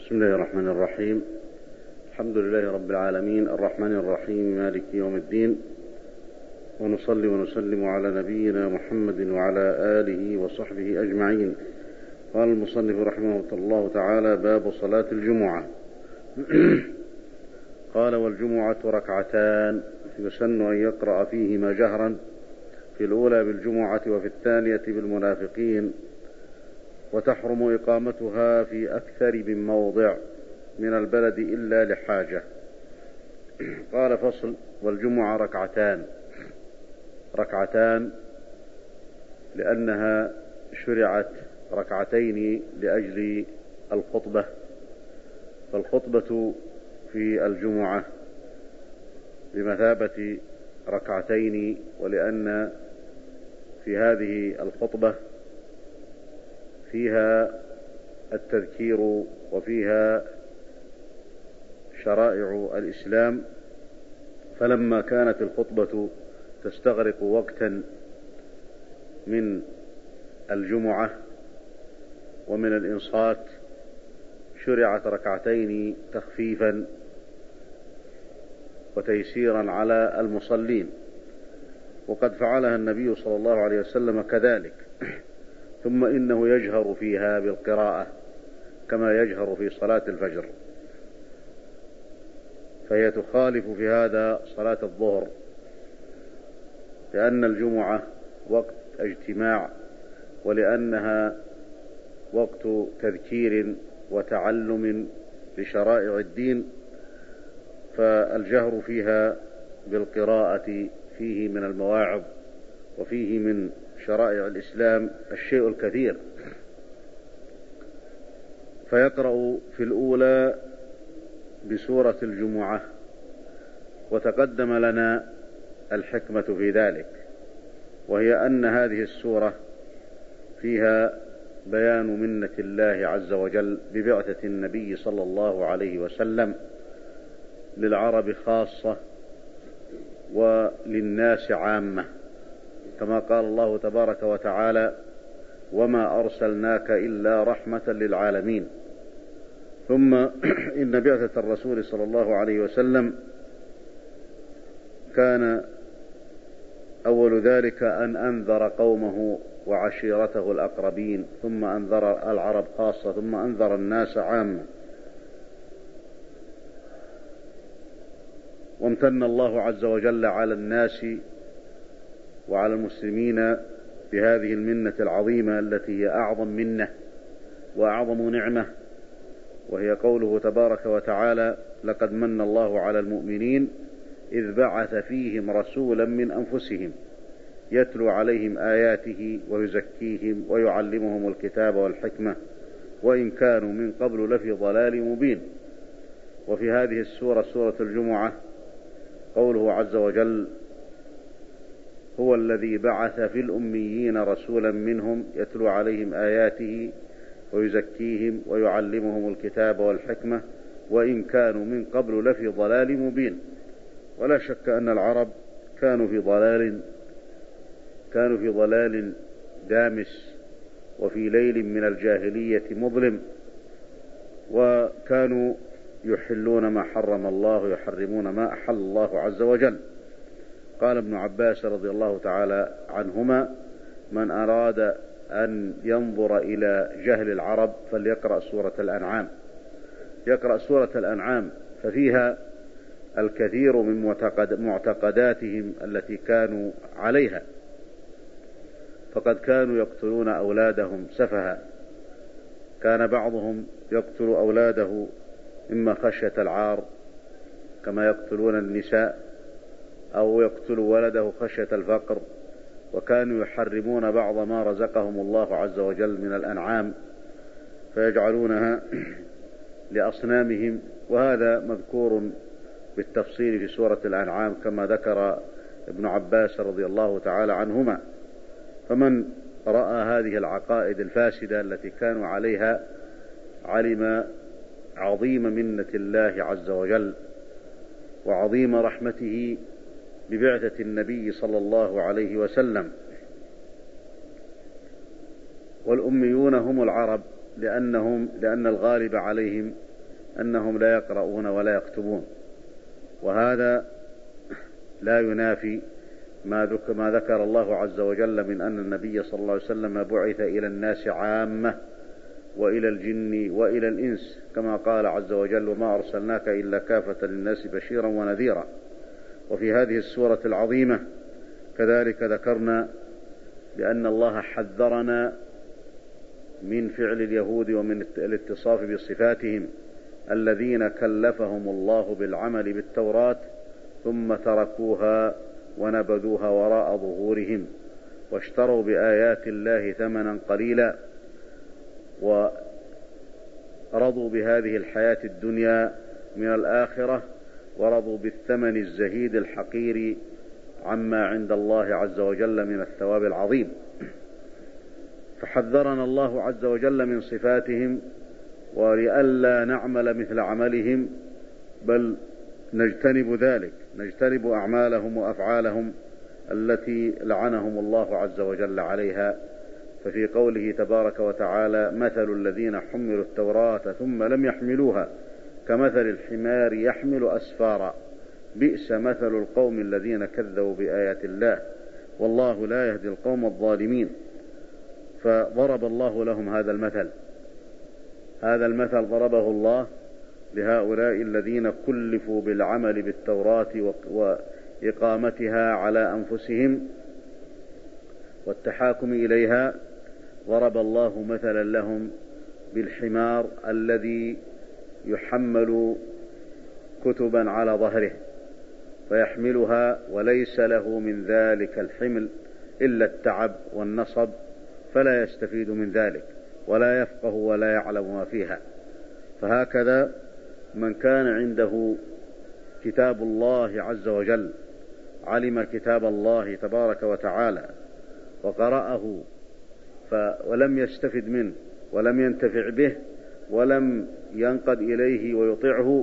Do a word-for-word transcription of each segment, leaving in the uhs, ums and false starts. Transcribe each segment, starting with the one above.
بسم الله الرحمن الرحيم. الحمد لله رب العالمين الرحمن الرحيم مالك يوم الدين، ونصلي ونسلم على نبينا محمد وعلى آله وصحبه أجمعين. قال المصنف رحمه الله تعالى: باب صلاة الجمعة. قال: والجمعة ركعتان، يسن أن يقرأ فيهما جهرا، في الأولى بالجمعة وفي الثانية بالمنافقين، وتحرم إقامتها في أكثر من موضع من البلد إلا لحاجة. قال: فصل: والجمعة ركعتان. ركعتان لأنها شرعت ركعتين لأجل الخطبة، فالخطبة في الجمعة بمثابة ركعتين، ولأن في هذه الخطبة فيها التذكير وفيها شرائع الإسلام، فلما كانت الخطبة تستغرق وقتا من الجمعة ومن الإنصات شرعت ركعتين تخفيفا وتيسيرا على المصلين، وقد فعلها النبي صلى الله عليه وسلم كذلك. ثم إنه يجهر فيها بالقراءة كما يجهر في صلاة الفجر، فهي تخالف في هذا صلاة الظهر، لأن الجمعة وقت اجتماع، ولأنها وقت تذكير وتعلم لشرائع الدين، فالجهر فيها بالقراءة فيه من المواعظ وفيه من شرائع الإسلام الشيء الكثير. فيقرأ في الأولى بسورة الجمعة، وتقدم لنا الحكمة في ذلك، وهي أن هذه السورة فيها بيان منة الله عز وجل ببعثة النبي صلى الله عليه وسلم للعرب خاصة وللناس عامة، كما قال الله تبارك وتعالى: وما أرسلناك إلا رحمة للعالمين. ثم إن بعثة الرسول صلى الله عليه وسلم كان أول ذلك أن أنذر قومه وعشيرته الأقربين، ثم أنذر العرب خاصة، ثم أنذر الناس عامة. وامتن الله عز وجل على الناس وعلى المسلمين بهذه المنة العظيمة التي هي أعظم منة وأعظم نعمة، وهي قوله تبارك وتعالى: لقد من الله على المؤمنين إذ بعث فيهم رسولا من أنفسهم يتلو عليهم آياته ويزكيهم ويعلمهم الكتاب والحكمة وإن كانوا من قبل لفي ضلال مبين. وفي هذه السورة، سورة الجمعة، قوله عز وجل: هو الذي بعث في الأميين رسولا منهم يتلو عليهم آياته ويزكيهم ويعلمهم الكتاب والحكمة وإن كانوا من قبل لفي ضلال مبين. ولا شك أن العرب كانوا في ضلال كانوا في ضلال دامس، وفي ليل من الجاهلية مظلم، وكانوا يحلون ما حرم الله ويحرمون ما أحل الله عز وجل. قال ابن عباس رضي الله تعالى عنهما: من أراد أن ينظر إلى جهل العرب فليقرأ سورة الأنعام. يقرأ سورة الأنعام، ففيها الكثير من معتقداتهم التي كانوا عليها، فقد كانوا يقتلون أولادهم سفها. كان بعضهم يقتل أولاده إما خشية العار كما يقتلون النساء، أو يقتل ولده خشية الفقر. وكانوا يحرمون بعض ما رزقهم الله عز وجل من الأنعام فيجعلونها لأصنامهم، وهذا مذكور بالتفصيل في سورة الأنعام كما ذكر ابن عباس رضي الله تعالى عنهما. فمن رأى هذه العقائد الفاسدة التي كانوا عليها علم عظيم منة الله عز وجل وعظيم رحمته ببعثة النبي صلى الله عليه وسلم. والأميون هم العرب، لأنهم لأن الغالب عليهم أنهم لا يقرؤون ولا يكتبون، وهذا لا ينافي ما ذكر الله عز وجل من أن النبي صلى الله عليه وسلم بعث إلى الناس عامة وإلى الجن وإلى الإنس، كما قال عز وجل: وما أرسلناك إلا كافة للناس بشيرا ونذيرا. وفي هذه السورة العظيمة كذلك ذكرنا بأن الله حذرنا من فعل اليهود ومن الاتصاف بصفاتهم الذين كلفهم الله بالعمل بالتوراة ثم تركوها ونبذوها وراء ظهورهم واشتروا بآيات الله ثمنا قليلا ورضوا بهذه الحياة الدنيا من الآخرة ورضوا بالثمن الزهيد الحقير عما عند الله عز وجل من الثواب العظيم. فحذرنا الله عز وجل من صفاتهم ولئلا نعمل مثل عملهم، بل نجتنب ذلك، نجتنب أعمالهم وأفعالهم التي لعنهم الله عز وجل عليها. ففي قوله تبارك وتعالى: مثل الذين حملوا التوراة ثم لم يحملوها كمثل الحمار يحمل أسفارا بئس مثل القوم الذين كذبوا بآيات الله والله لا يهدي القوم الظالمين. فضرب الله لهم هذا المثل، هذا المثل ضربه الله لهؤلاء الذين كلفوا بالعمل بالتوراة وإقامتها على أنفسهم والتحاكم إليها. ضرب الله مثلا لهم بالحمار الذي يحمل كتبا على ظهره فيحملها وليس له من ذلك الحمل إلا التعب والنصب، فلا يستفيد من ذلك ولا يفقه ولا يعلم ما فيها. فهكذا من كان عنده كتاب الله عز وجل، علم كتاب الله تبارك وتعالى وقرأه ولم يستفد منه ولم ينتفع به ولم ينقد إليه ويطيعه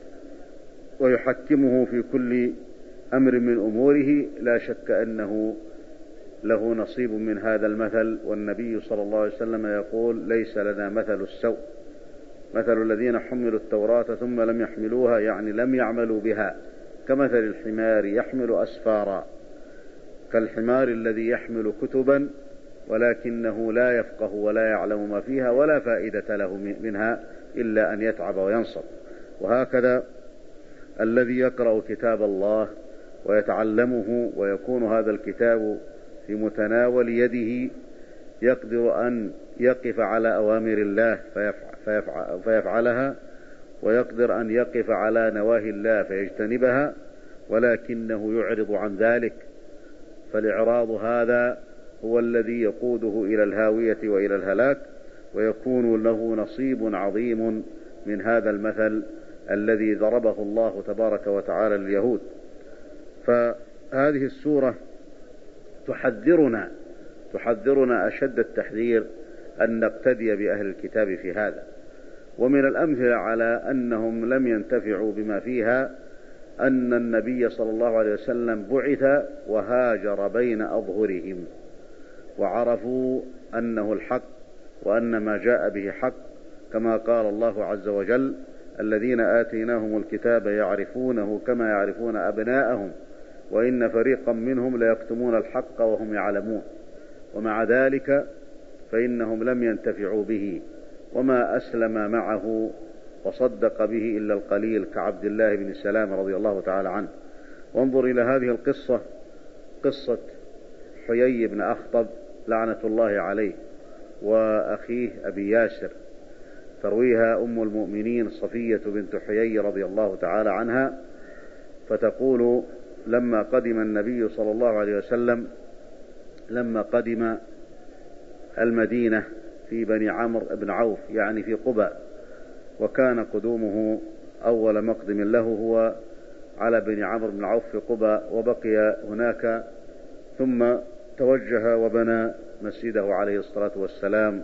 ويحكمه في كل أمر من أموره، لا شك أنه له نصيب من هذا المثل. والنبي صلى الله عليه وسلم يقول: ليس لنا مثل السوء، مثل الذين حملوا التوراة ثم لم يحملوها، يعني لم يعملوا بها، كمثل الحمار يحمل أسفارا، كالحمار الذي يحمل كتبا ولكنه لا يفقه ولا يعلم ما فيها ولا فائدة له منها إلا أن يتعب وينصب. وهكذا الذي يقرأ كتاب الله ويتعلمه ويكون هذا الكتاب في متناول يده يقدر أن يقف على أوامر الله فيفعل فيفعلها، ويقدر أن يقف على نواهي الله فيجتنبها، ولكنه يعرض عن ذلك. فالإعراض هذا هو الذي يقوده إلى الهاوية وإلى الهلاك، ويكون له نصيب عظيم من هذا المثل الذي ضربه الله تبارك وتعالى لليهود. فهذه السورة تحذرنا تحذرنا أشد التحذير أن نقتدي بأهل الكتاب في هذا. ومن الأمثلة على أنهم لم ينتفعوا بما فيها أن النبي صلى الله عليه وسلم بعث وهاجر بين أظهرهم وعرفوا أنه الحق وأن ما جاء به حق، كما قال الله عز وجل: الذين آتيناهم الكتاب يعرفونه كما يعرفون أبناءهم وإن فريقا منهم ليكتمون الحق وهم يعلمون. ومع ذلك فإنهم لم ينتفعوا به، وما أسلم معه وصدق به إلا القليل، كعبد الله بن سلام رضي الله تعالى عنه. وانظر إلى هذه القصة، قصة حيي بن أخطب لعنة الله عليه وأخيه أبي ياسر، ترويها أم المؤمنين صفية بنت حيي رضي الله تعالى عنها، فتقول: لما قدم النبي صلى الله عليه وسلم لما قدم المدينة في بني عمرو بن عوف، يعني في قباء، وكان قدومه أول مقدم له هو على بني عمرو بن عوف في قباء، وبقي هناك ثم توجه وبنى مسجده عليه الصلاة والسلام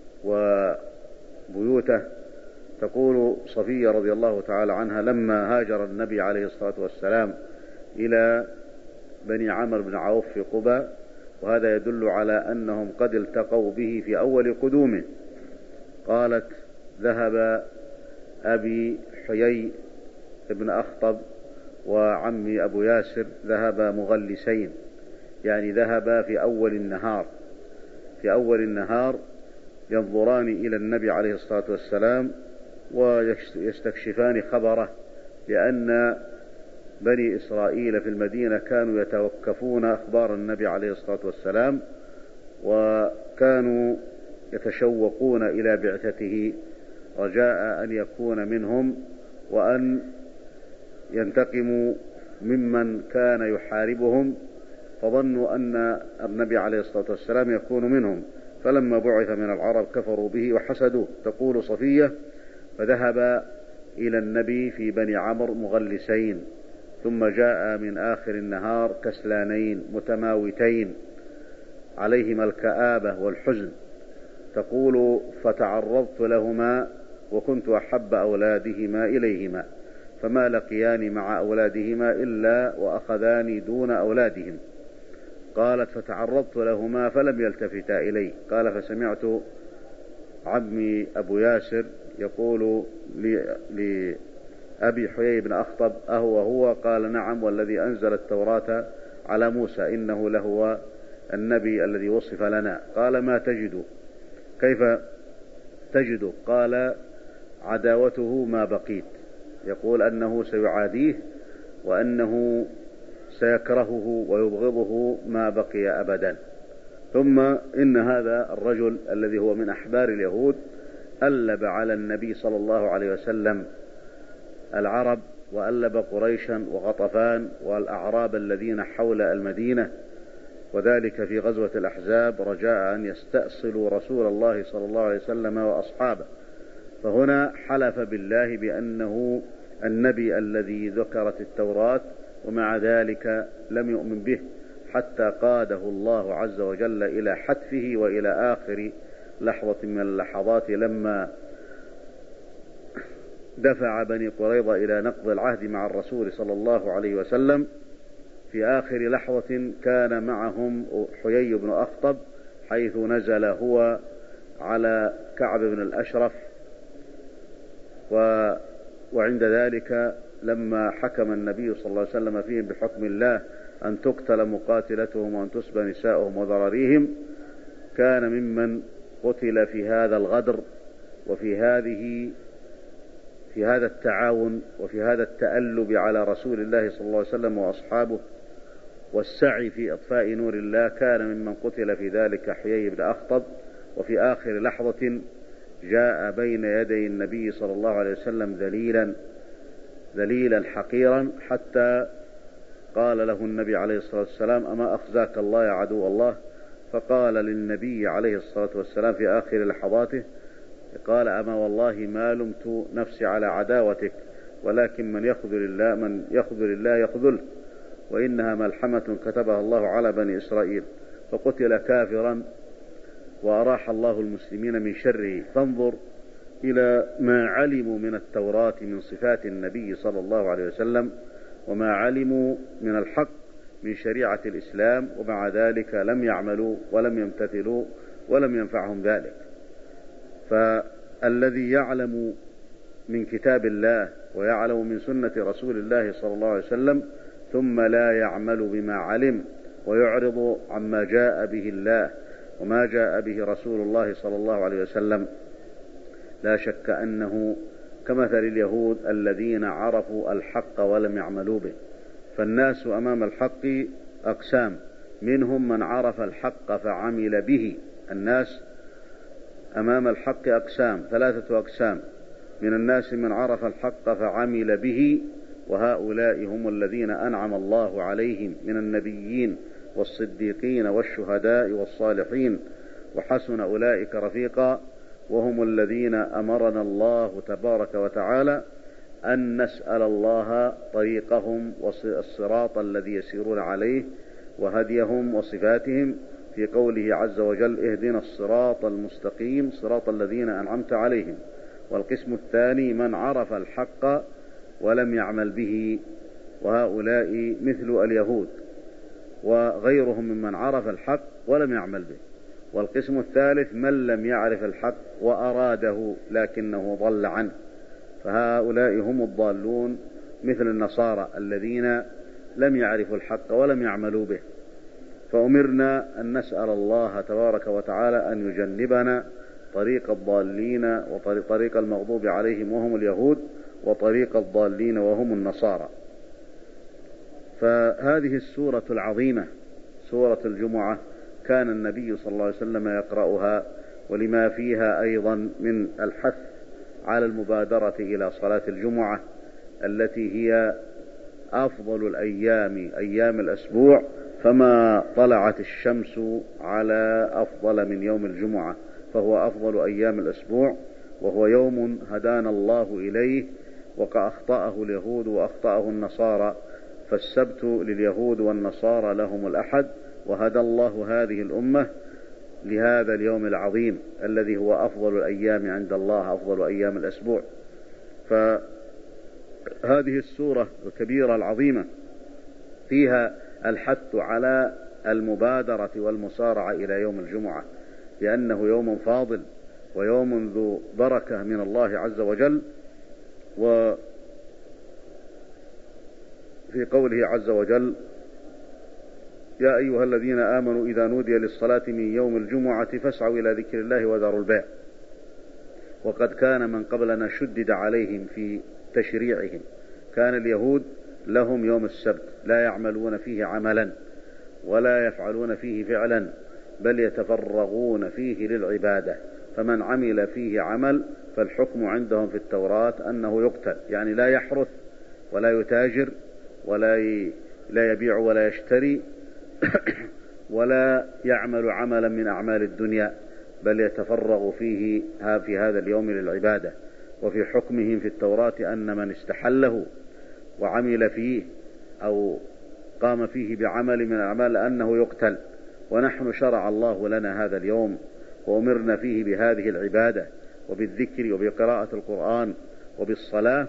وبيوته. تقول صفية رضي الله تعالى عنها: لما هاجر النبي عليه الصلاة والسلام إلى بني عمرو بن عوف في قباء، وهذا يدل على أنهم قد التقوا به في أول قدومه، قالت: ذهب أبي حيي بن أخطب وعمي أبو ياسر ذهبا مغلسين، يعني ذهبا في أول النهار في أول النهار ينظران إلى النبي عليه الصلاة والسلام ويستكشفان خبره، لأن بني إسرائيل في المدينة كانوا يتوقفون أخبار النبي عليه الصلاة والسلام، وكانوا يتشوقون إلى بعثته رجاء أن يكون منهم وأن ينتقموا ممن كان يحاربهم، فظنوا أن النبي عليه الصلاة والسلام يكون منهم، فلما بعث من العرب كفروا به وحسدوه. تقول صفية: فذهب إلى النبي في بني عمرو مغلسين، ثم جاء من آخر النهار كسلانين متماوتين عليهما الكآبة والحزن. تقول: فتعرضت لهما وكنت أحب أولادهما إليهما، فما لقياني مع أولادهما إلا وأخذاني دون أولادهم. قالت: فتعرضت لهما فلم يلتفتا إلي. قال: فسمعت عمي أبو ياسر يقول لأبي حيي بن أخطب: أهو هو؟ قال: نعم، والذي أنزل التوراة على موسى إنه لهو النبي الذي وصف لنا. قال: ما تجد؟ كيف تجد؟ قال: عداوته ما بقيت، يقول أنه سيعاديه وأنه سيكرهه ويبغضه ما بقي أبدا. ثم إن هذا الرجل الذي هو من أحبار اليهود ألب على النبي صلى الله عليه وسلم العرب، وألب قريشا وغطفان والأعراب الذين حول المدينة، وذلك في غزوة الأحزاب رجاء أن يستأصلوا رسول الله صلى الله عليه وسلم وأصحابه. فهنا حلف بالله بأنه النبي الذي ذكرت التوراة، ومع ذلك لم يؤمن به حتى قاده الله عز وجل إلى حتفه وإلى آخر لحظة من اللحظات، لما دفع بني قريظة إلى نقض العهد مع الرسول صلى الله عليه وسلم. في آخر لحظة كان معهم حيي بن أخطب، حيث نزل هو على كعب بن الأشرف، و وعند ذلك لما حكم النبي صلى الله عليه وسلم فيهم بحكم الله أن تقتل مقاتلتهم وأن تسبى نساؤهم وذراريهم، كان ممن قتل في هذا الغدر وفي هذه في هذا التعاون وفي هذا التألب على رسول الله صلى الله عليه وسلم وأصحابه والسعي في إطفاء نور الله. كان ممن قتل في ذلك حيي بن أخطب. وفي آخر لحظة جاء بين يدي النبي صلى الله عليه وسلم ذليلا ذليلا حقيرا، حتى قال له النبي عليه الصلاة والسلام: أما أخزاك الله يا عدو الله؟ فقال للنبي عليه الصلاة والسلام في آخر لحظاته، قال: أما والله ما لمت نفسي على عداوتك، ولكن من يخذل الله من يخذل الله يخذله، وإنها ملحمة كتبها الله على بني إسرائيل. فقتل كافرا وأراح الله المسلمين من شره. فانظر إلى ما علموا من التوراة من صفات النبي صلى الله عليه وسلم، وما علموا من الحق من شريعة الإسلام، ومع ذلك لم يعملوا ولم يمتثلوا ولم ينفعهم ذلك. فالذي يعلم من كتاب الله ويعلم من سنة رسول الله صلى الله عليه وسلم ثم لا يعمل بما علم ويعرض عما جاء به الله وما جاء به رسول الله صلى الله عليه وسلم، لا شك أنه كمثل اليهود الذين عرفوا الحق ولم يعملوا به. فالناس أمام الحق أقسام: منهم من عرف الحق فعمل به. الناس أمام الحق أقسام، ثلاثة أقسام: من الناس من عرف الحق فعمل به، وهؤلاء هم الذين أنعم الله عليهم من النبيين والصديقين والشهداء والصالحين وحسن أولئك رفيقا، وهم الذين أمرنا الله تبارك وتعالى أن نسأل الله طريقهم والصراط الذي يسيرون عليه وهديهم وصفاتهم، في قوله عز وجل: اهدنا الصراط المستقيم صراط الذين أنعمت عليهم. والقسم الثاني من عرف الحق ولم يعمل به، وهؤلاء مثل اليهود وغيرهم ممن عرف الحق ولم يعمل به. والقسم الثالث من لم يعرف الحق وأراده لكنه ضل عنه، فهؤلاء هم الضالون مثل النصارى الذين لم يعرفوا الحق ولم يعملوا به. فأمرنا أن نسأل الله تبارك وتعالى أن يجنبنا طريق الضالين وطريق المغضوب عليهم وهم اليهود وطريق الضالين وهم النصارى. فهذه السورة العظيمة سورة الجمعة كان النبي صلى الله عليه وسلم يقرأها، ولما فيها أيضا من الحث على المبادرة إلى صلاة الجمعة التي هي أفضل الأيام أيام الأسبوع، فما طلعت الشمس على أفضل من يوم الجمعة، فهو أفضل أيام الأسبوع، وهو يوم هدانا الله إليه وأخطأه اليهود وأخطأه النصارى، فالسبت لليهود والنصارى لهم الأحد، وهدى الله هذه الأمة لهذا اليوم العظيم الذي هو أفضل الأيام عند الله، أفضل أيام الأسبوع. فهذه السورة الكبيرة العظيمة فيها الحث على المبادرة والمسارعة إلى يوم الجمعة، لأنه يوم فاضل ويوم ذو بركة من الله عز وجل. وفي قوله عز وجل: يا أيها الذين آمنوا إذا نودي للصلاة من يوم الجمعة فاسعوا إلى ذكر الله وذروا البيع. وقد كان من قبلنا شدد عليهم في تشريعهم، كان اليهود لهم يوم السبت لا يعملون فيه عملا ولا يفعلون فيه فعلا، بل يتفرغون فيه للعبادة، فمن عمل فيه عمل فالحكم عندهم في التوراة أنه يقتل، يعني لا يحرث ولا يتاجر ولا لا يبيع ولا يشتري ولا يعمل عملا من أعمال الدنيا، بل يتفرغ فيه في هذا اليوم للعبادة. وفي حكمهم في التوراة أن من استحله وعمل فيه أو قام فيه بعمل من الأعمال أنه يقتل. ونحن شرع الله لنا هذا اليوم وأمرنا فيه بهذه العبادة وبالذكر وبقراءة القرآن وبالصلاة،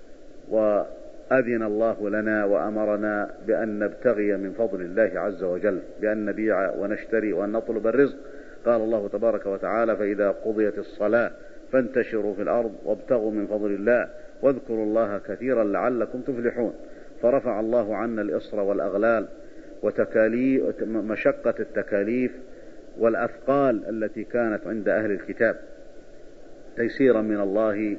وأذن الله لنا وأمرنا بأن نبتغي من فضل الله عز وجل، بأن نبيع ونشتري وأن نطلب الرزق. قال الله تبارك وتعالى: فإذا قضيت الصلاة فانتشروا في الأرض وابتغوا من فضل الله واذكروا الله كثيرا لعلكم تفلحون. فرفع الله عنا الإصر والأغلال وتكاليف مشقة التكاليف والأثقال التي كانت عند أهل الكتاب تيسيرا من الله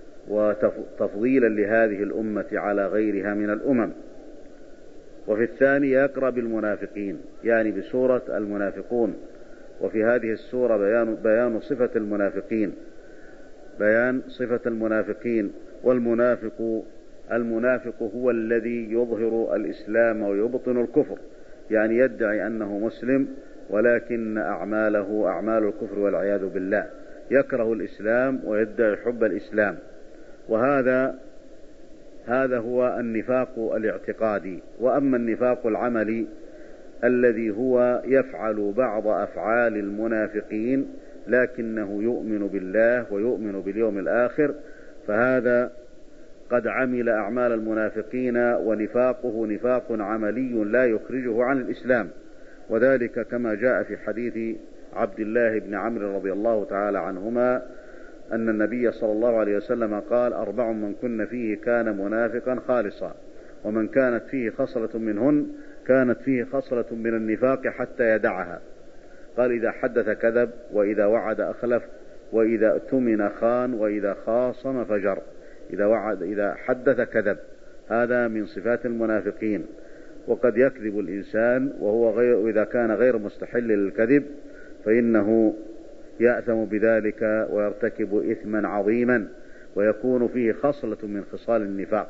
وتفضيلا لهذه الأمة على غيرها من الأمم. وفي الثاني يقرأ بالمنافقين، يعني بسورة المنافقون. وفي هذه السورة بيان, بيان صفة المنافقين بيان صفة المنافقين والمنافق المنافق هو الذي يظهر الإسلام ويبطن الكفر، يعني يدعي أنه مسلم ولكن أعماله أعمال الكفر والعياذ بالله، يكره الإسلام ويدعي حب الإسلام. وهذا هذا هو النفاق الاعتقادي. وأما النفاق العملي الذي هو يفعل بعض أفعال المنافقين لكنه يؤمن بالله ويؤمن باليوم الآخر، فهذا قد عمل أعمال المنافقين، ونفاقه نفاق عملي لا يخرجه عن الإسلام. وذلك كما جاء في حديث عبد الله بن عمرو رضي الله تعالى عنهما أن النبي صلى الله عليه وسلم قال: أربع من كن فيه كان منافقا خالصا، ومن كانت فيه خصلة منهن كانت فيه خصلة من النفاق حتى يدعها. قال: إذا حدث كذب، وإذا وعد أخلف، وإذا اؤتمن خان، وإذا خاصم فجر. إذا وعد إذا حدث كذب، هذا من صفات المنافقين. وقد يكذب الإنسان وهو غير إذا كان غير مستحل للكذب فإنه يأثم بذلك ويرتكب إثما عظيما ويكون فيه خصلة من خصال النفاق.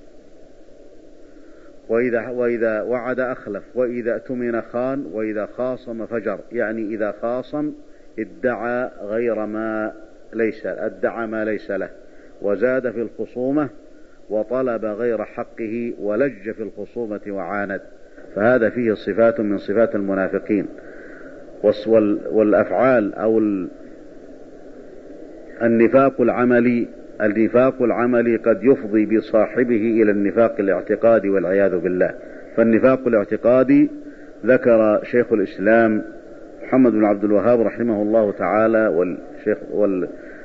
وإذا, وإذا وعد أخلف، وإذا اؤتمن خان، وإذا خاصم فجر، يعني إذا خاصم ادعى غير ما ليس ادعى ما ليس له، وزاد في الخصومة، وطلب غير حقه، ولج في الخصومة وعاند. فهذا فيه صفات من صفات المنافقين. والأفعال أو النفاق العملي النفاق العملي قد يفضي بصاحبه إلى النفاق الاعتقادي والعياذ بالله. فالنفاق الاعتقادي ذكر شيخ الإسلام محمد بن عبد الوهاب رحمه الله تعالى والشيخ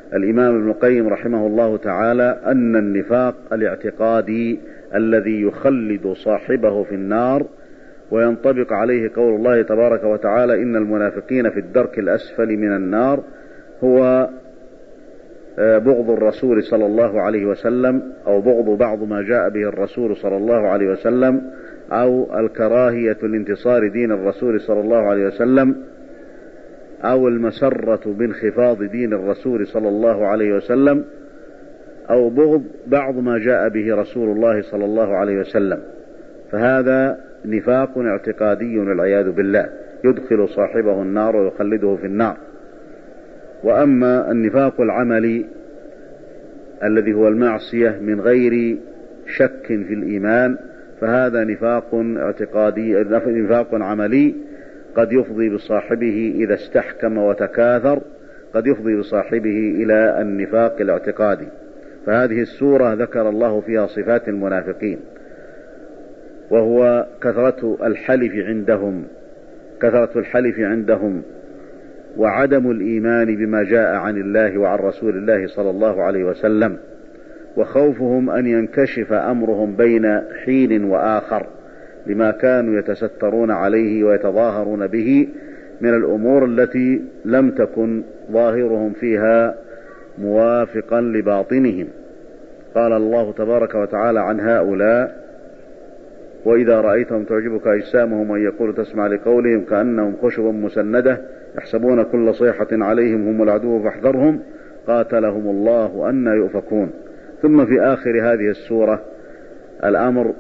الإمام ابن القيم رحمه الله تعالى أن النفاق الاعتقادي الذي يخلد صاحبه في النار وينطبق عليه قول الله تبارك وتعالى إن المنافقين في الدرك الأسفل من النار هو بغض الرسول صلى الله عليه وسلم، أو بغض بعض ما جاء به الرسول صلى الله عليه وسلم، أو الكراهية لانتصار دين الرسول صلى الله عليه وسلم، أو المسرة بانخفاض دين الرسول صلى الله عليه وسلم، أو بغض بعض ما جاء به رسول الله صلى الله عليه وسلم. فهذا نفاق اعتقادي والعياذ بالله يدخل صاحبه النار ويخلده في النار. وأما النفاق العملي الذي هو المعصية من غير شك في الإيمان فهذا نفاق اعتقادي، نفاق عملي قد يفضي بصاحبه إذا استحكم وتكاثر، قد يفضي بصاحبه إلى النفاق الاعتقادي. فهذه السورة ذكر الله فيها صفات المنافقين، وهو كثرة الحلف عندهم كثرة الحلف عندهم وعدم الإيمان بما جاء عن الله وعن رسول الله صلى الله عليه وسلم، وخوفهم أن ينكشف أمرهم بين حين وآخر لما كانوا يتسترون عليه ويتظاهرون به من الأمور التي لم تكن ظاهرهم فيها موافقا لباطنهم. قال الله تبارك وتعالى عن هؤلاء وإذا رأيتهم تعجبك أجسامهم وإن يقولوا تسمع لقولهم كأنهم خشب مسندة يحسبون كل صيحة عليهم هم العدو فاحذرهم قاتلهم الله أن يؤفكون. ثم في آخر هذه السورة الأمر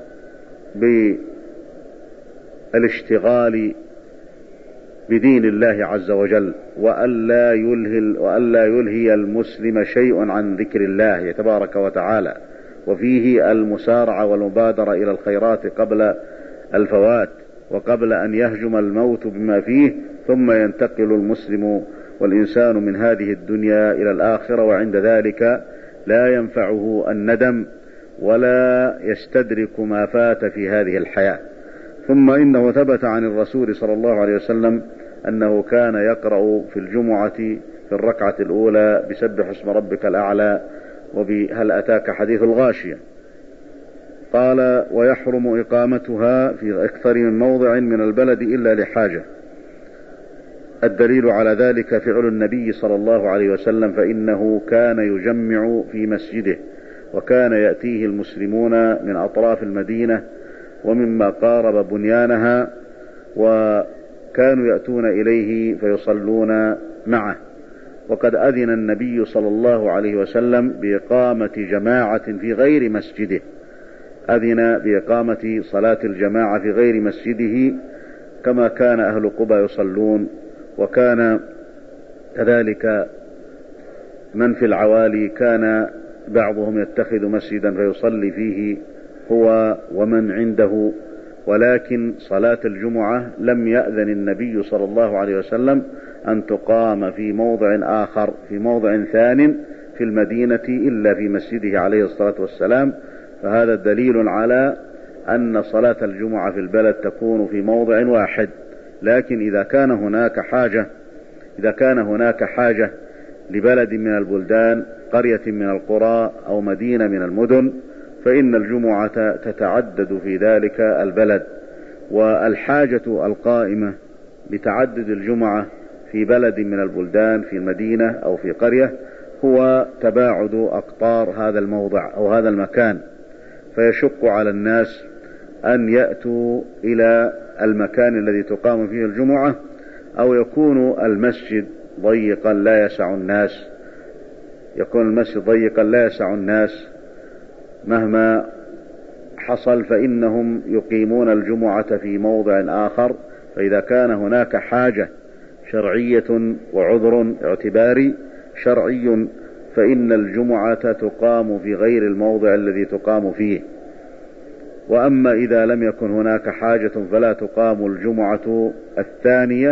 بالاشتغال بدين الله عز وجل، وألا يلهي, وألا يلهي المسلم شيء عن ذكر الله تبارك وتعالى، وفيه المسارعة والمبادرة إلى الخيرات قبل الفوات وقبل أن يهجم الموت بما فيه، ثم ينتقل المسلم والإنسان من هذه الدنيا إلى الآخرة، وعند ذلك لا ينفعه الندم ولا يستدرك ما فات في هذه الحياة. ثم إنه ثبت عن الرسول صلى الله عليه وسلم أنه كان يقرأ في الجمعة في الركعة الأولى بسبح اسم ربك الأعلى وبهل أتاك حديث الغاشية. قال ويحرم إقامتها في أكثر من موضع من البلد إلا لحاجة. الدليل على ذلك فعل النبي صلى الله عليه وسلم، فإنه كان يجمع في مسجده، وكان يأتيه المسلمون من أطراف المدينة ومما قارب بنيانها، وكانوا يأتون إليه فيصلون معه. وقد أذن النبي صلى الله عليه وسلم بإقامة جماعة في غير مسجده، أذن بإقامة صلاة الجماعة في غير مسجده كما كان أهل قبى يصلون، وكان كذلك من في العوالي كان بعضهم يتخذ مسجدا فيصلي فيه هو ومن عنده. ولكن صلاة الجمعة لم يأذن النبي صلى الله عليه وسلم أن تقام في موضع آخر في موضع ثان في المدينة إلا في مسجده عليه الصلاة والسلام. فهذا دليل على أن صلاة الجمعة في البلد تكون في موضع واحد. لكن إذا كان هناك حاجة إذا كان هناك حاجة لبلد من البلدان، قرية من القرى أو مدينة من المدن، فإن الجمعة تتعدد في ذلك البلد. والحاجة القائمة بتعدد الجمعة في بلد من البلدان في مدينة أو في قرية هو تباعد أقطار هذا الموضع أو هذا المكان، فيشق على الناس أن يأتوا إلى المكان الذي تقام فيه الجمعة، أو يكون المسجد ضيقا لا يسع الناس يكون المسجد ضيقا لا يسع الناس مهما حصل، فإنهم يقيمون الجمعة في موضع آخر. فإذا كان هناك حاجة شرعية وعذر اعتباري شرعي فإن الجمعة تقام في غير الموضع الذي تقام فيه. وأما إذا لم يكن هناك حاجة فلا تقام الجمعة الثانية،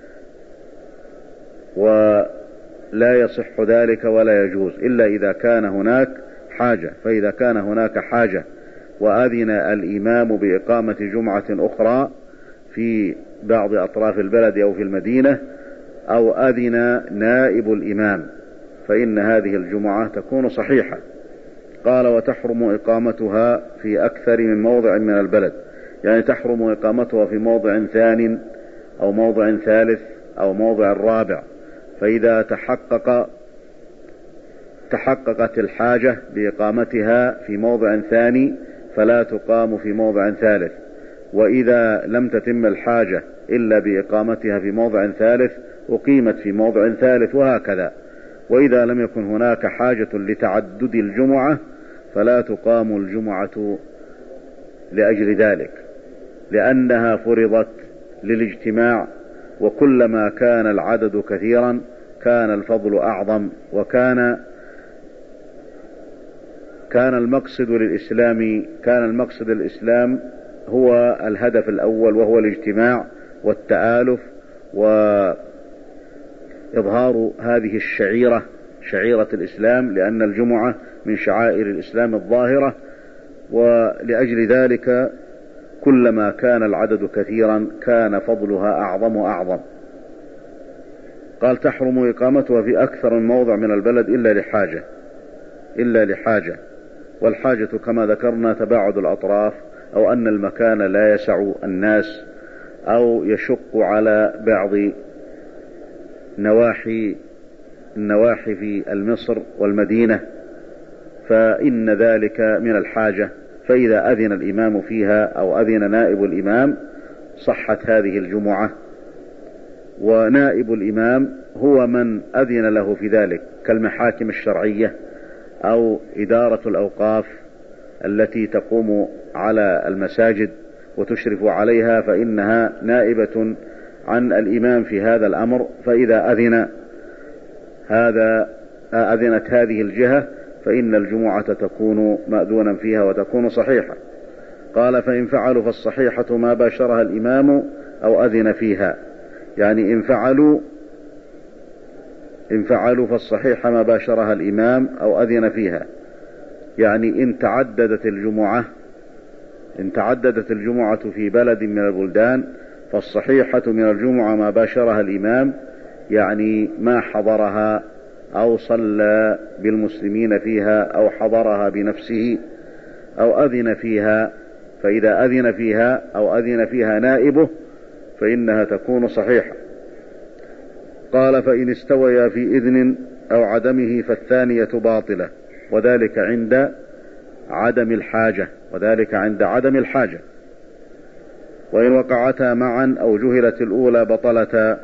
ولا يصح ذلك ولا يجوز إلا إذا كان هناك حاجة. فإذا كان هناك حاجة وأذن الإمام بإقامة جمعة أخرى في بعض أطراف البلد أو في المدينة، أو أذن نائب الإمام فإن هذه الجمعة تكون صحيحة. قال وتحرم إقامتها في أكثر من موضع من البلد، يعني تحرم إقامتها في موضع ثان أو موضع ثالث أو موضع رابع، فإذا تحقق تحققت الحاجة بإقامتها في موضع ثاني فلا تقام في موضع ثالث، وإذا لم تتم الحاجة إلا بإقامتها في موضع ثالث أقيمت في موضع ثالث، وهكذا. وإذا لم يكن هناك حاجة لتعدد الجمعة فلا تقام الجمعة لأجل ذلك، لأنها فرضت للاجتماع، وكلما كان العدد كثيرا كان الفضل أعظم، وكان كان المقصد للإسلام كان المقصد الإسلام هو الهدف الأول، وهو الاجتماع والتآلف وإظهار هذه الشعيرة، شعيرة الإسلام، لأن الجمعة من شعائر الإسلام الظاهرة. ولأجل ذلك كلما كان العدد كثيرا كان فضلها أعظم وأعظم. قال تحرم إقامتها في أكثر من موضع من البلد إلا لحاجة إلا لحاجة والحاجة كما ذكرنا تباعد الأطراف، أو أن المكان لا يسع الناس، أو يشق على بعض نواحي النواحي في المصر والمدينة، فإن ذلك من الحاجة. فإذا أذن الإمام فيها أو أذن نائب الإمام صحت هذه الجمعة. ونائب الإمام هو من أذن له في ذلك، كالمحاكم الشرعية أو إدارة الأوقاف التي تقوم على المساجد وتشرف عليها، فإنها نائبة عن الإمام في هذا الأمر. فإذا أذن هذا أذنت هذه الجهة فإن الجمعة تكون مأذونا فيها وتكون صحيحة. قال فإن فعلوا فالصحيحة ما باشرها الإمام أو أذن فيها، يعني إن فعلوا إن فعلوا فالصحيحة ما باشرها الإمام أو أذن فيها، يعني إن تعددت الجمعة إن تعددت الجمعة في بلد من البلدان فالصحيحة من الجمعة ما باشرها الإمام، يعني ما حضرها أو صلى بالمسلمين فيها أو حضرها بنفسه أو أذن فيها. فإذا أذن فيها أو أذن فيها نائبه فإنها تكون صحيحة. قال فإن استويا في إذن أو عدمه فالثانية باطلة، وذلك عند عدم الحاجة وذلك عند عدم الحاجة وإن وقعتا معا أو جهلت الأولى بطلتا،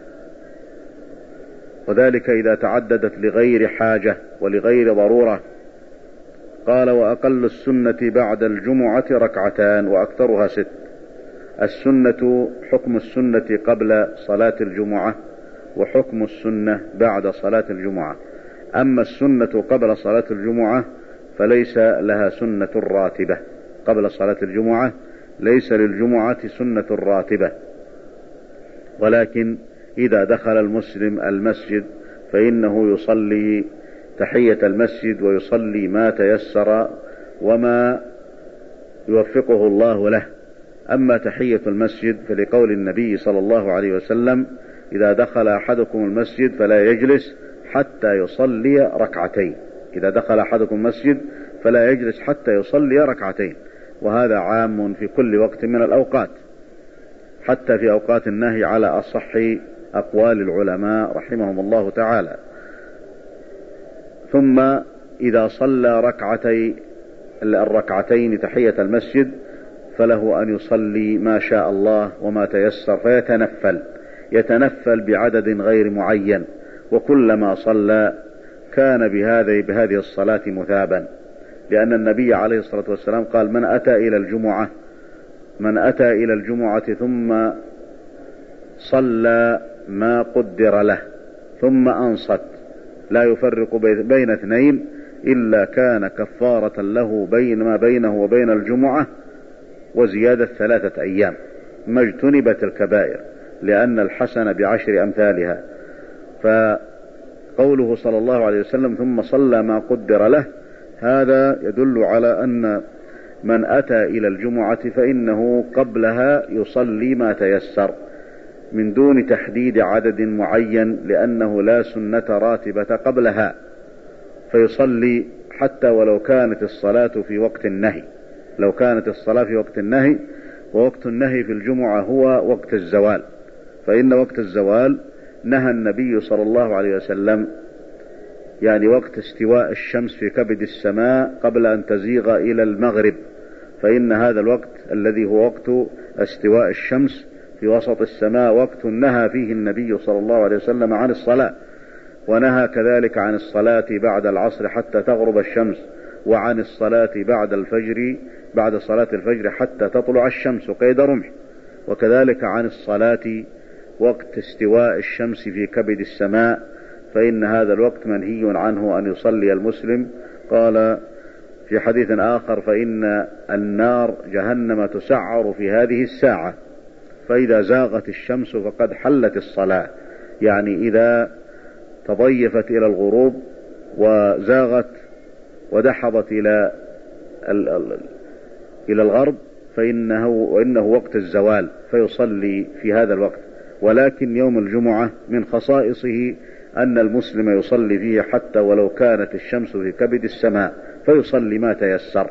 وذلك إذا تعددت لغير حاجة ولغير ضرورة. قال وأقل السنة بعد الجمعة ركعتان وأكثرها ست. السنة حكم السنة قبل صلاة الجمعة، وحكم السنة بعد صلاة الجمعة. أما السنة قبل صلاة الجمعة فليس لها سنة راتبة. قبل صلاة الجمعة ليس للجمعة سنة راتبة، ولكن إذا دخل المسلم المسجد فإنه يصلي تحية المسجد ويصلي ما تيسر وما يوفقه الله له. أما تحية المسجد فلقول النبي صلى الله عليه وسلم إذا دخل أحدكم المسجد فلا يجلس حتى يصلي ركعتين. إذا دخل أحدكم المسجد فلا يجلس حتى يصلي ركعتين، وهذا عام في كل وقت من الأوقات، حتى في أوقات النهي على أصح أقوال العلماء رحمهم الله تعالى. ثم إذا صلى ركعتي الركعتين تحية المسجد فله أن يصلي ما شاء الله وما تيسر، فيتنفل يتنفل بعدد غير معين، وكلما صلى كان بهذه بهذه الصلاة مثابا، لأن النبي عليه الصلاة والسلام قال من أتى إلى الجمعة من أتى إلى الجمعة ثم صلى ما قدر له ثم أنصت لا يفرق بين اثنين إلا كان كفارة له بين ما بينه وبين الجمعة وزيادة ثلاثة أيام، ما اجتنبت الكبائر، لأن الحسنة بعشر أمثالها. فقوله صلى الله عليه وسلم ثم صلى ما قدر له، هذا يدل على أن من أتى إلى الجمعة فإنه قبلها يصلي ما تيسر من دون تحديد عدد معين، لأنه لا سنة راتبة قبلها، فيصلي حتى ولو كانت الصلاة في وقت النهي، لو كانت الصلاة في وقت النهي، ووقت النهي في الجمعة هو وقت الزوال، فإن وقت الزوال نهى النبي صلى الله عليه وسلم، يعني وقت استواء الشمس في كبد السماء قبل أن تزيغ إلى المغرب، فإن هذا الوقت الذي هو وقت استواء الشمس في وسط السماء وقت نهى فيه النبي صلى الله عليه وسلم عن الصلاة، ونهى كذلك عن الصلاة بعد العصر حتى تغرب الشمس، وعن الصلاة بعد الفجر بعد صلاة الفجر حتى تطلع الشمس قيد رمح، وكذلك عن الصلاة وقت استواء الشمس في كبد السماء، فإن هذا الوقت منهي عنه أن يصلي المسلم. قال في حديث آخر: فإن النار جهنم تسعر في هذه الساعة، فإذا زاغت الشمس فقد حلت الصلاة، يعني إذا تضيفت إلى الغروب وزاغت ودحضت إلى إلى الغرب فإنه وإنه وقت الزوال، فيصلي في هذا الوقت. ولكن يوم الجمعة من خصائصه أن المسلم يصلي فيه حتى ولو كانت الشمس في كبد السماء، فيصلي ما تيسر.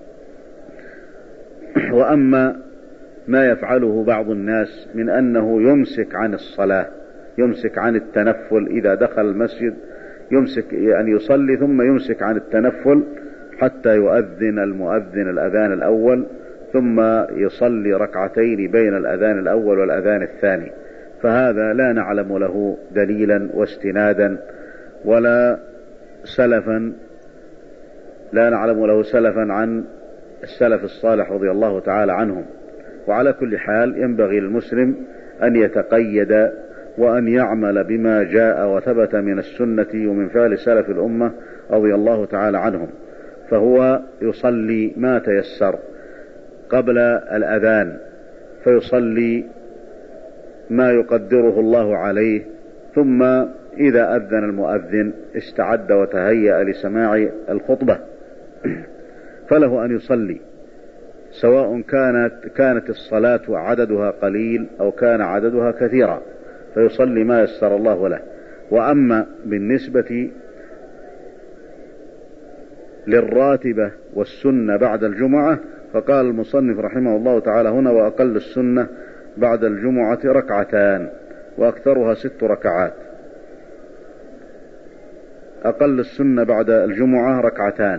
وأما ما يفعله بعض الناس من أنه يمسك عن الصلاة، يمسك عن التنفل إذا دخل المسجد، يمسك أن يصلي ثم يمسك عن التنفل حتى يؤذن المؤذن الأذان الأول، ثم يصلي ركعتين بين الأذان الأول والأذان الثاني، فهذا لا نعلم له دليلا واستنادا ولا سلفا، لا نعلم له سلفا عن السلف الصالح رضي الله تعالى عنهم. وعلى كل حال ينبغي للمسلم أن يتقيد وأن يعمل بما جاء وثبت من السنة ومن فعل سلف الأمة رضي الله تعالى عنهم، فهو يصلي ما تيسر قبل الأذان، فيصلي ما يقدره الله عليه، ثم إذا أذن المؤذن استعد وتهيأ لسماع الخطبة، فله أن يصلي سواء كانت كانت الصلاة عددها قليل أو كان عددها كثيرا، فيصلي ما يسر الله له. وأما بالنسبة للراتبة والسنة بعد الجمعة، فقال المصنف رحمه الله تعالى هنا: وأقل السنة بعد الجمعة ركعتان وأكثرها ست ركعات. أقل السنة بعد الجمعة ركعتان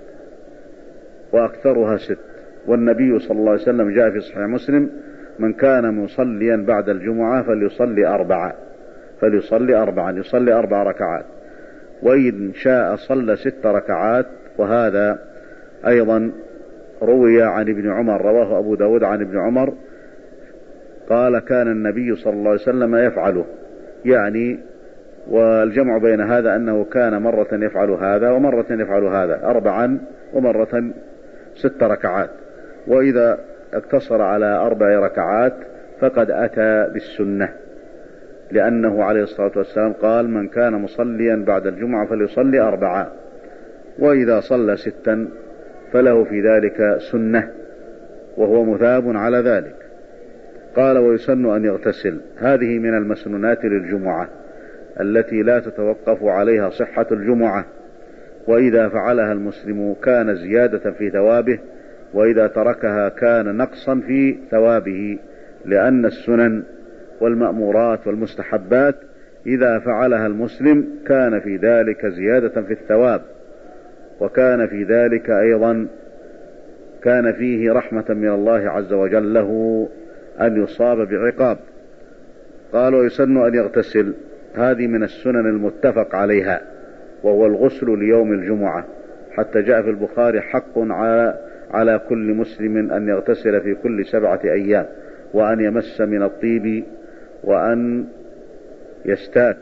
وأكثرها ست. والنبي صلى الله عليه وسلم جاء في صحيح مسلم: من كان مصليا بعد الجمعة فليصلي أربعة فليصلي أربعا يصلي أربع ركعات، وإن شاء صلى ست ركعات. وهذا أيضا روي عن ابن عمر، رواه أبو داود عن ابن عمر قال: كان النبي صلى الله عليه وسلم يفعله، يعني والجمع بين هذا أنه كان مرة يفعل هذا ومرة يفعل هذا، أربعا ومرة ست ركعات. وإذا اقتصر على أربع ركعات فقد أتى بالسنة، لأنه عليه الصلاة والسلام قال: من كان مصليا بعد الجمعة فليصلي أربعة، وإذا صلى ستا فله في ذلك سنة، وهو مثاب على ذلك. قال: ويسن أن يغتسل. هذه من المسنونات للجمعة التي لا تتوقف عليها صحة الجمعة، وإذا فعلها المسلم كان زيادة في ثوابه، وإذا تركها كان نقصا في ثوابه، لأن السنن والمأمورات والمستحبات إذا فعلها المسلم كان في ذلك زيادة في الثواب، وكان في ذلك أيضا كان فيه رحمة من الله عز وجل له أن يصاب بعقاب. قال: ويسن أن يغتسل. هذه من السنن المتفق عليها، وهو الغسل ليوم الجمعة، حتى جاء في البخاري: حق على على كل مسلم أن يغتسل في كل سبعة أيام، وأن يمس من الطيب، وأن يستاك.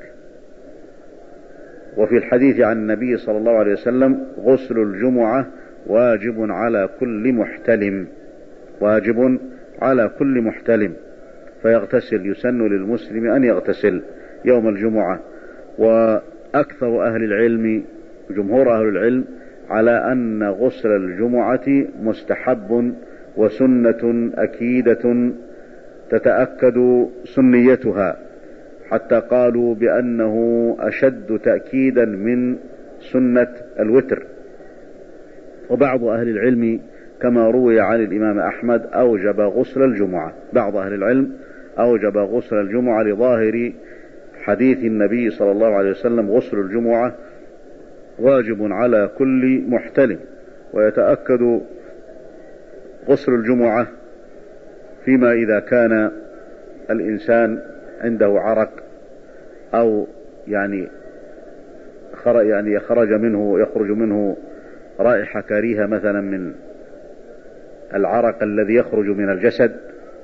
وفي الحديث عن النبي صلى الله عليه وسلم: غسل الجمعة واجب على كل محتلم، واجب على كل محتلم، فيغتسل. يسن للمسلم أن يغتسل يوم الجمعة. وأكثر أهل العلم، جمهور أهل العلم، على أن غسل الجمعة مستحب وسنة أكيدة تتأكد سنيتها، حتى قالوا بأنه أشد تأكيدا من سنة الوتر. وبعض أهل العلم كما روي عن الإمام أحمد أوجب غسل الجمعة، بعض أهل العلم أوجب غسل الجمعة لظاهر حديث النبي صلى الله عليه وسلم: غسل الجمعة واجب على كل محتلم. ويتأكد غسل الجمعة فيما إذا كان الإنسان عنده عرق أو يعني خرج يعني خرج منه يخرج منه رائحة كريهة مثلا من العرق الذي يخرج من الجسد،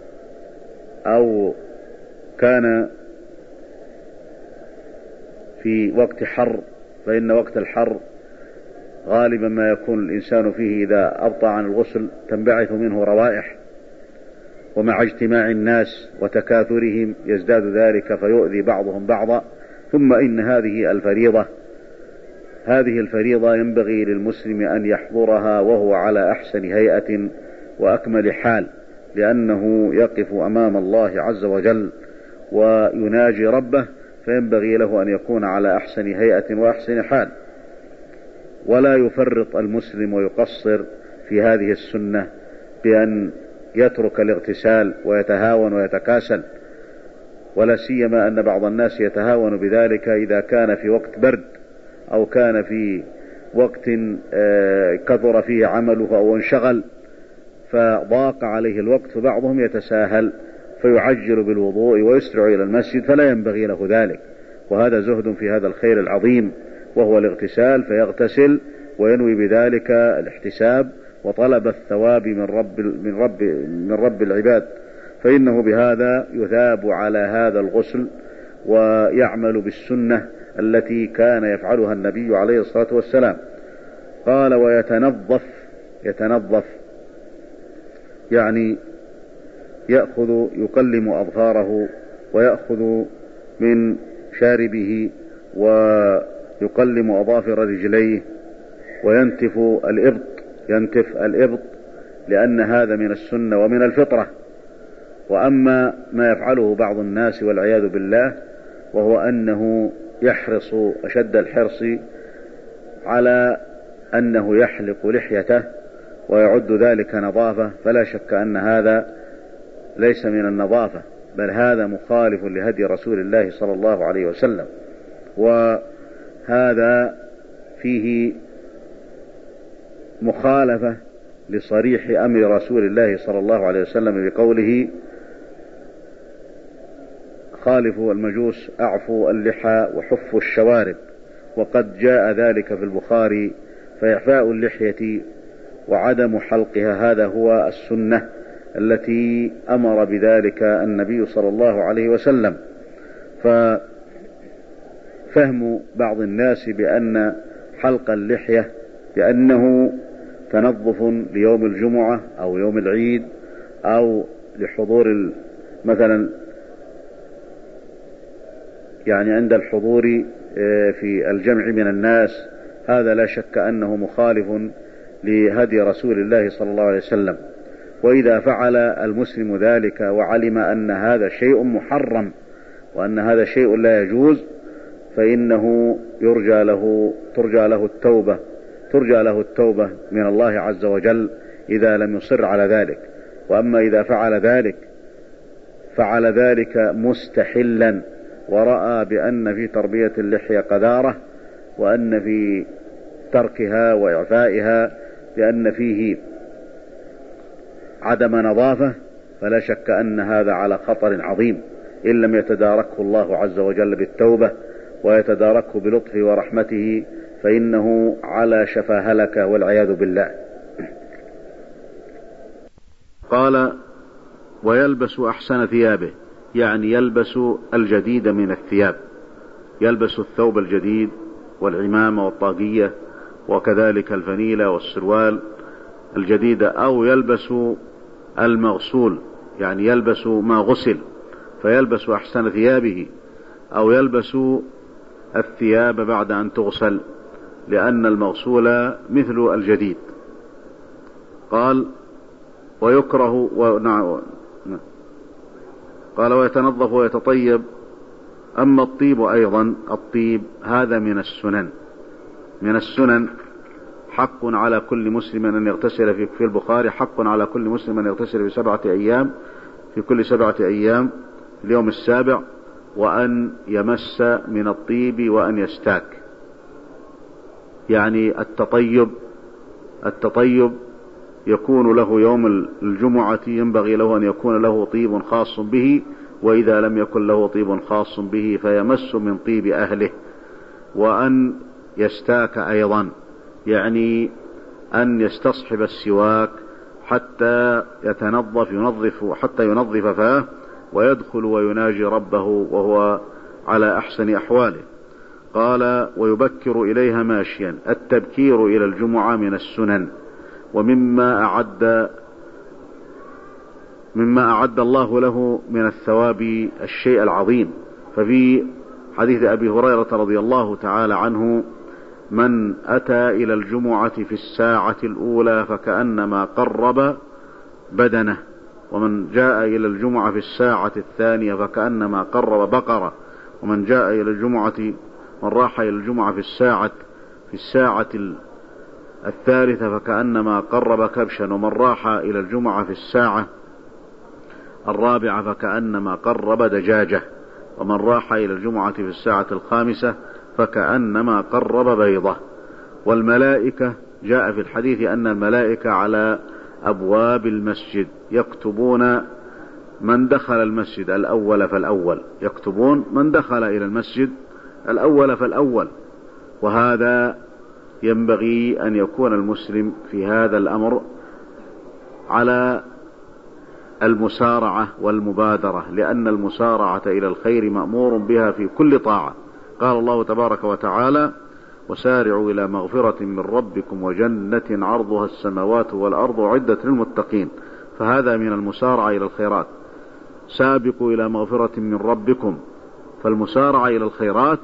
أو كان في وقت حر، فإن وقت الحر غالبا ما يكون الإنسان فيه إذا أبطأ عن الغسل تنبعث منه روائح، ومع اجتماع الناس وتكاثرهم يزداد ذلك فيؤذي بعضهم بعضا. ثم إن هذه الفريضة هذه الفريضة ينبغي للمسلم أن يحضرها وهو على أحسن هيئة وأكمل حال، لأنه يقف أمام الله عز وجل ويناجي ربه، فينبغي له أن يكون على أحسن هيئة وأحسن حال، ولا يفرط المسلم ويقصر في هذه السنة بأن يترك الاغتسال ويتهاون ويتكاسل، ولا سيما أن بعض الناس يتهاون بذلك إذا كان في وقت برد أو كان في وقت كثر فيه عمله أو انشغل فضاق عليه الوقت، فبعضهم يتساهل فيعجل بالوضوء ويسرع إلى المسجد، فلا ينبغي له ذلك، وهذا زهد في هذا الخير العظيم وهو الاغتسال، فيغتسل وينوي بذلك الاحتساب وطلب الثواب من رب من رب من رب العباد، فإنه بهذا يثاب على هذا الغسل ويعمل بالسنة التي كان يفعلها النبي عليه الصلاة والسلام. قال: ويتنظف يتنظف يعني يأخذ يقلم أظفاره ويأخذ من شاربه ويقلم أظافر رجليه وينتف الإبط ينتف الإبط لأن هذا من السنة ومن الفطرة. وأما ما يفعله بعض الناس والعياذ بالله وهو أنه يحرص أشد الحرص على أنه يحلق لحيته ويعد ذلك نظافة، فلا شك أن هذا ليس من النظافة، بل هذا مخالف لهدي رسول الله صلى الله عليه وسلم، وهذا فيه مخالفة لصريح أمر رسول الله صلى الله عليه وسلم بقوله: خالفوا المجوس أعفوا اللحى وحفوا الشوارب. وقد جاء ذلك في البخاري: فإعفاء اللحية وعدم حلقها هذا هو السنة التي أمر بذلك النبي صلى الله عليه وسلم. ففهم بعض الناس بأن حلق اللحية بأنه تنظف ليوم الجمعة أو يوم العيد أو لحضور مثلا يعني عند الحضور في الجمع من الناس، هذا لا شك أنه مخالف لهدي رسول الله صلى الله عليه وسلم. وإذا فعل المسلم ذلك وعلم أن هذا شيء محرم وأن هذا شيء لا يجوز، فإنه يرجى له ترجى له التوبة ترجى له التوبة من الله عز وجل إذا لم يصر على ذلك. وأما إذا فعل ذلك فعل ذلك مستحلا ورأى بأن في تربية اللحية قذارة وأن في تركها وإعفائها بأن فيه عدم نظافة، فلا شك أن هذا على خطر عظيم إن لم يتداركه الله عز وجل بالتوبة ويتداركه بلطفه ورحمته، فإنه على شفا هلكة والعياذ بالله. قال: ويلبس أحسن ثيابه، يعني يلبس الجديد من الثياب، يلبس الثوب الجديد والعمامة والطاقية وكذلك الفنيلة والسروال الجديدة، أو يلبس المغسول يعني يلبس ما غسل فيلبس أحسن ثيابه، أو يلبس الثياب بعد أن تغسل لأن المغسول مثل الجديد. قال: ويكره و... قال: ويتنظف ويتطيب. أما الطيب أيضا الطيب هذا من السنن، من السنن حق على كل مسلم أن يغتسل في, في البخاري حق على كل مسلم أن يغتسل في سبعة أيام في كل سبعة أيام في اليوم السابع، وأن يمس من الطيب وأن يستاك. يعني التطيب التطيب يكون له يوم الجمعة، ينبغي له أن يكون له طيب خاص به، وإذا لم يكن له طيب خاص به فيمس من طيب أهله. وأن يستاك أيضا، يعني أن يستصحب السواك حتى يتنظف ينظف حتى ينظف فاه ويدخل ويناجي ربه وهو على أحسن أحواله. قال ويبكر إليها ماشيا. التبكير إلى الجمعة من السنن، ومما أعد مما أعد الله له من الثواب الشيء العظيم. ففي حديث أبي هريرة رضي الله تعالى عنه: من أتى إلى الجمعة في الساعة الأولى فكأنما قرب بدنه، ومن جاء إلى الجمعة في الساعة الثانية فكأنما قرب بقرة، ومن جاء إلى الجمعة من راح إلى الجمعة في الساعة في الساعة الثالثة فكأنما قرب كبشا، ومن راح إلى الجمعة في الساعة الرابعة فكأنما قرب دجاجة، ومن راح إلى الجمعة في الساعة الخامسة فكأنما قرب بيضة. والملائكة جاء في الحديث أن الملائكة على أبواب المسجد يكتبون من دخل المسجد الأول فالأول، يكتبون من دخل إلى المسجد الأول فالأول. وهذا ينبغي أن يكون المسلم في هذا الأمر على المسارعة والمبادرة، لأن المسارعة إلى الخير مأمور بها في كل طاعة. قال الله تبارك وتعالى: وسارعوا إلى مغفرة من ربكم وجنة عرضها السماوات والأرض أعدت للمتقين. فهذا من المسارعة إلى الخيرات. سابقوا إلى مغفرة من ربكم، فالمسارعة إلى الخيرات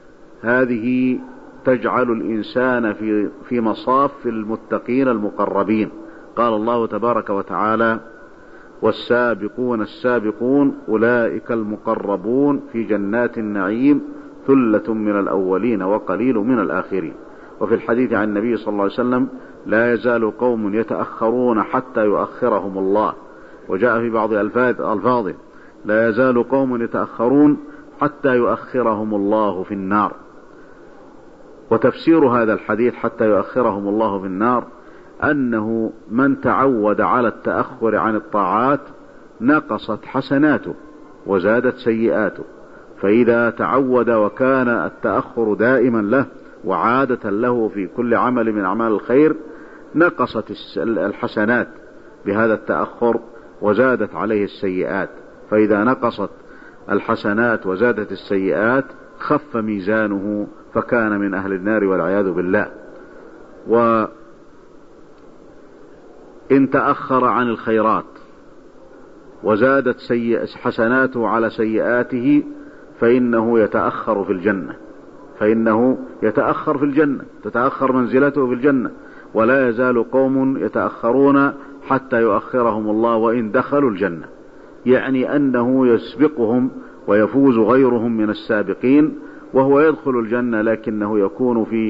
هذه تجعل الإنسان في في مصاف المتقين المقربين. قال الله تبارك وتعالى: والسابقون السابقون أولئك المقربون في جنات النعيم ثلة من الأولين وقليل من الآخرين. وفي الحديث عن النبي صلى الله عليه وسلم: لا يزال قوم يتأخرون حتى يؤخرهم الله. وجاء في بعض ألفاظه: لا يزال قوم يتأخرون حتى يؤخرهم الله في النار. وتفسير هذا الحديث حتى يؤخرهم الله في النار أنه من تعود على التأخر عن الطاعات نقصت حسناته وزادت سيئاته، فإذا تعود وكان التأخر دائما له وعادة له في كل عمل من أعمال الخير نقصت الحسنات بهذا التأخر وزادت عليه السيئات، فإذا نقصت الحسنات وزادت السيئات خف ميزانه فكان من أهل النار والعياذ بالله. وإن تأخر عن الخيرات وزادت حسناته على سيئاته فإنه يتأخر في الجنة فإنه يتأخر في الجنة تتأخر منزلته في الجنة. ولا يزال قوم يتأخرون حتى يؤخرهم الله وإن دخلوا الجنة، يعني أنه يسبقهم ويفوز غيرهم من السابقين وهو يدخل الجنة، لكنه يكون في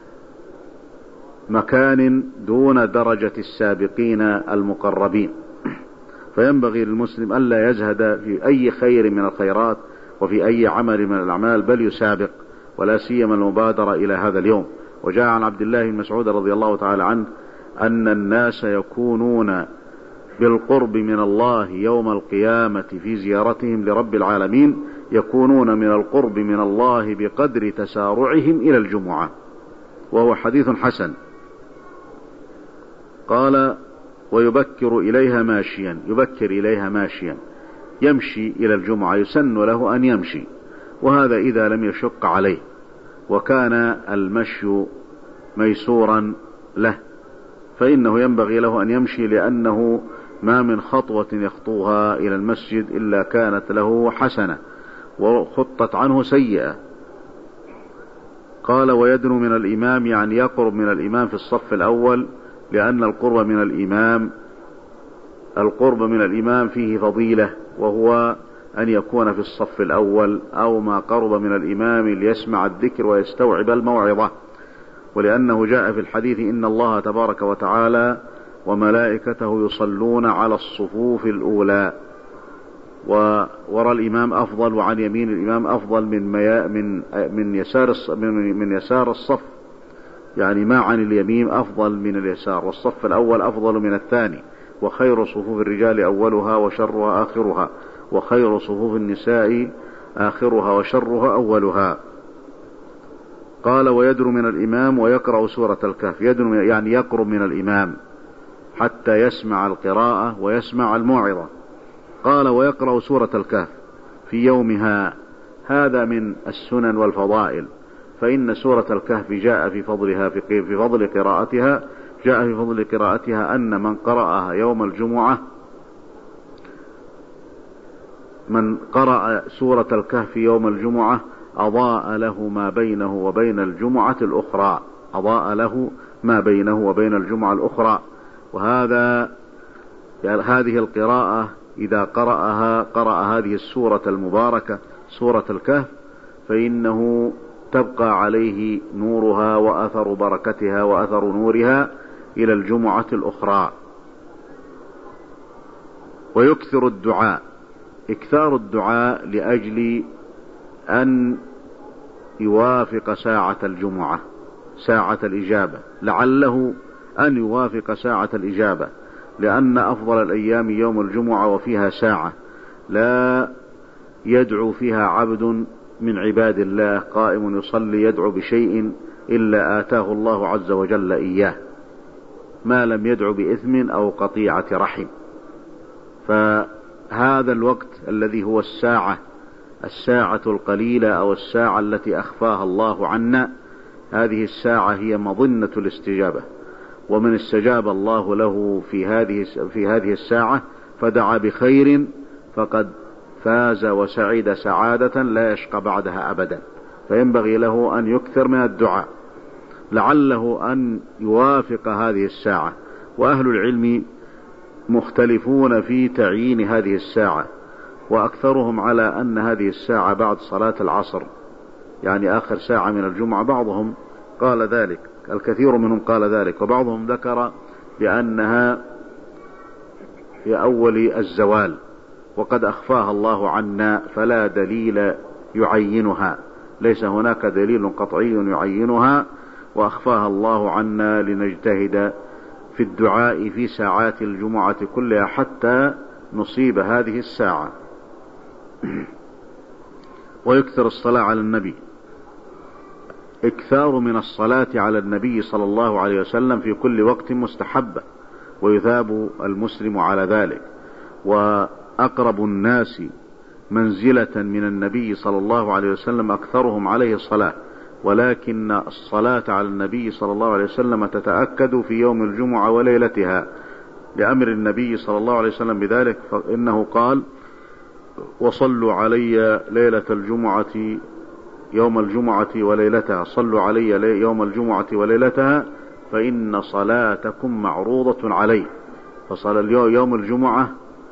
مكان دون درجة السابقين المقربين. فينبغي للمسلم ألا يزهد في أي خير من الخيرات وفي أي عمل من الأعمال، بل يسابق، ولا سيما المبادرة إلى هذا اليوم. وجاء عن عبد الله بن مسعود رضي الله تعالى عنه أن الناس يكونون بالقرب من الله يوم القيامة في زيارتهم لرب العالمين يكونون من القرب من الله بقدر تسارعهم إلى الجمعة، وهو حديث حسن. قال ويبكر إليها ماشيا، يبكر إليها ماشيا، يمشي إلى الجمعة، يسن له أن يمشي، وهذا إذا لم يشق عليه، وكان المشي ميسورا له فإنه ينبغي له أن يمشي، لأنه ما من خطوة يخطوها إلى المسجد إلا كانت له حسنة وخطت عنه سيئة. قال ويدنو من الإمام، يعني يقرب من الإمام في الصف الأول، لأن القرب من الإمام القرب من الإمام فيه فضيلة، وهو أن يكون في الصف الأول أو ما قرب من الإمام ليسمع الذكر ويستوعب الموعظة. ولأنه جاء في الحديث إن الله تبارك وتعالى وملائكته يصلون على الصفوف الأولى، ووراء الإمام أفضل وعن يمين الإمام أفضل من ميا من من يسار من, من يسار الصف، يعني ما عن اليمين أفضل من اليسار، والصف الأول أفضل من الثاني، وخير صفوف الرجال أولها وشرها آخرها، وخير صفوف النساء آخرها وشرها أولها. قال ويدر من الإمام ويقرأ سورة الكهف، يدر يعني يقرب من الإمام حتى يسمع القراءة ويسمع الموعظة. قال ويقرأ سورة الكهف في يومها، هذا من السنن والفضائل، فإن سورة الكهف جاء في فضلها في فضل قراءتها جاء في فضل قراءتها أن من قرأها يوم الجمعة من قرأ سورة الكهف يوم الجمعة أضاء له ما بينه وبين الجمعة الأخرى، أضاء له ما بينه وبين الجمعة الأخرى. وهذا يعني هذه القراءة إذا قرأها قرأ هذه السورة المباركة سورة الكهف فإنه تبقى عليه نورها وأثر بركتها وأثر نورها إلى الجمعة الأخرى. ويكثر الدعاء، إكثار الدعاء لأجل أن يوافق ساعة الجمعة، ساعة الإجابة، لعله أن يوافق ساعة الإجابة، لأن أفضل الأيام يوم الجمعة وفيها ساعة لا يدعو فيها عبد من عباد الله قائم يصلي يدعو بشيء إلا آتاه الله عز وجل إياه، ما لم يدعو بإثم أو قطيعة رحم. فهذا الوقت الذي هو الساعة الساعة القليلة أو الساعة التي أخفاها الله عنا، هذه الساعة هي مظنة الاستجابة، ومن استجاب الله له في هذه في هذه الساعة فدعا بخير فقد فاز وسعيد سعادة لا يشقى بعدها أبدا. فينبغي له أن يكثر من الدعاء لعله أن يوافق هذه الساعة. وأهل العلم مختلفون في تعيين هذه الساعة، وأكثرهم على أن هذه الساعة بعد صلاة العصر، يعني آخر ساعة من الجمعة. بعضهم قال ذلك، الكثير منهم قال ذلك، وبعضهم ذكر بأنها في أول الزوال، وقد أخفاها الله عنا فلا دليل يعينها، ليس هناك دليل قطعي يعينها، وأخفاها الله عنا لنجتهد في الدعاء في ساعات الجمعة كلها حتى نصيب هذه الساعة. ويكثر الصلاة على النبي، اكثار من الصلاة على النبي صلى الله عليه وسلم في كل وقت مستحبة، ويثاب المسلم على ذلك. وأقرب الناس منزلة من النبي صلى الله عليه وسلم أكثرهم عليه الصلاة، ولكن الصلاة على النبي صلى الله عليه وسلم تتأكد في يوم الجمعة وليلتها لأمر النبي صلى الله عليه وسلم بذلك، فإنه قال وصلوا علي ليلة الجمعة يوم الجمعة وليلتها، صلوا علي يوم الجمعة وليلتها فإن صلاتكم معروضة علي. فصلى يوم الجمعة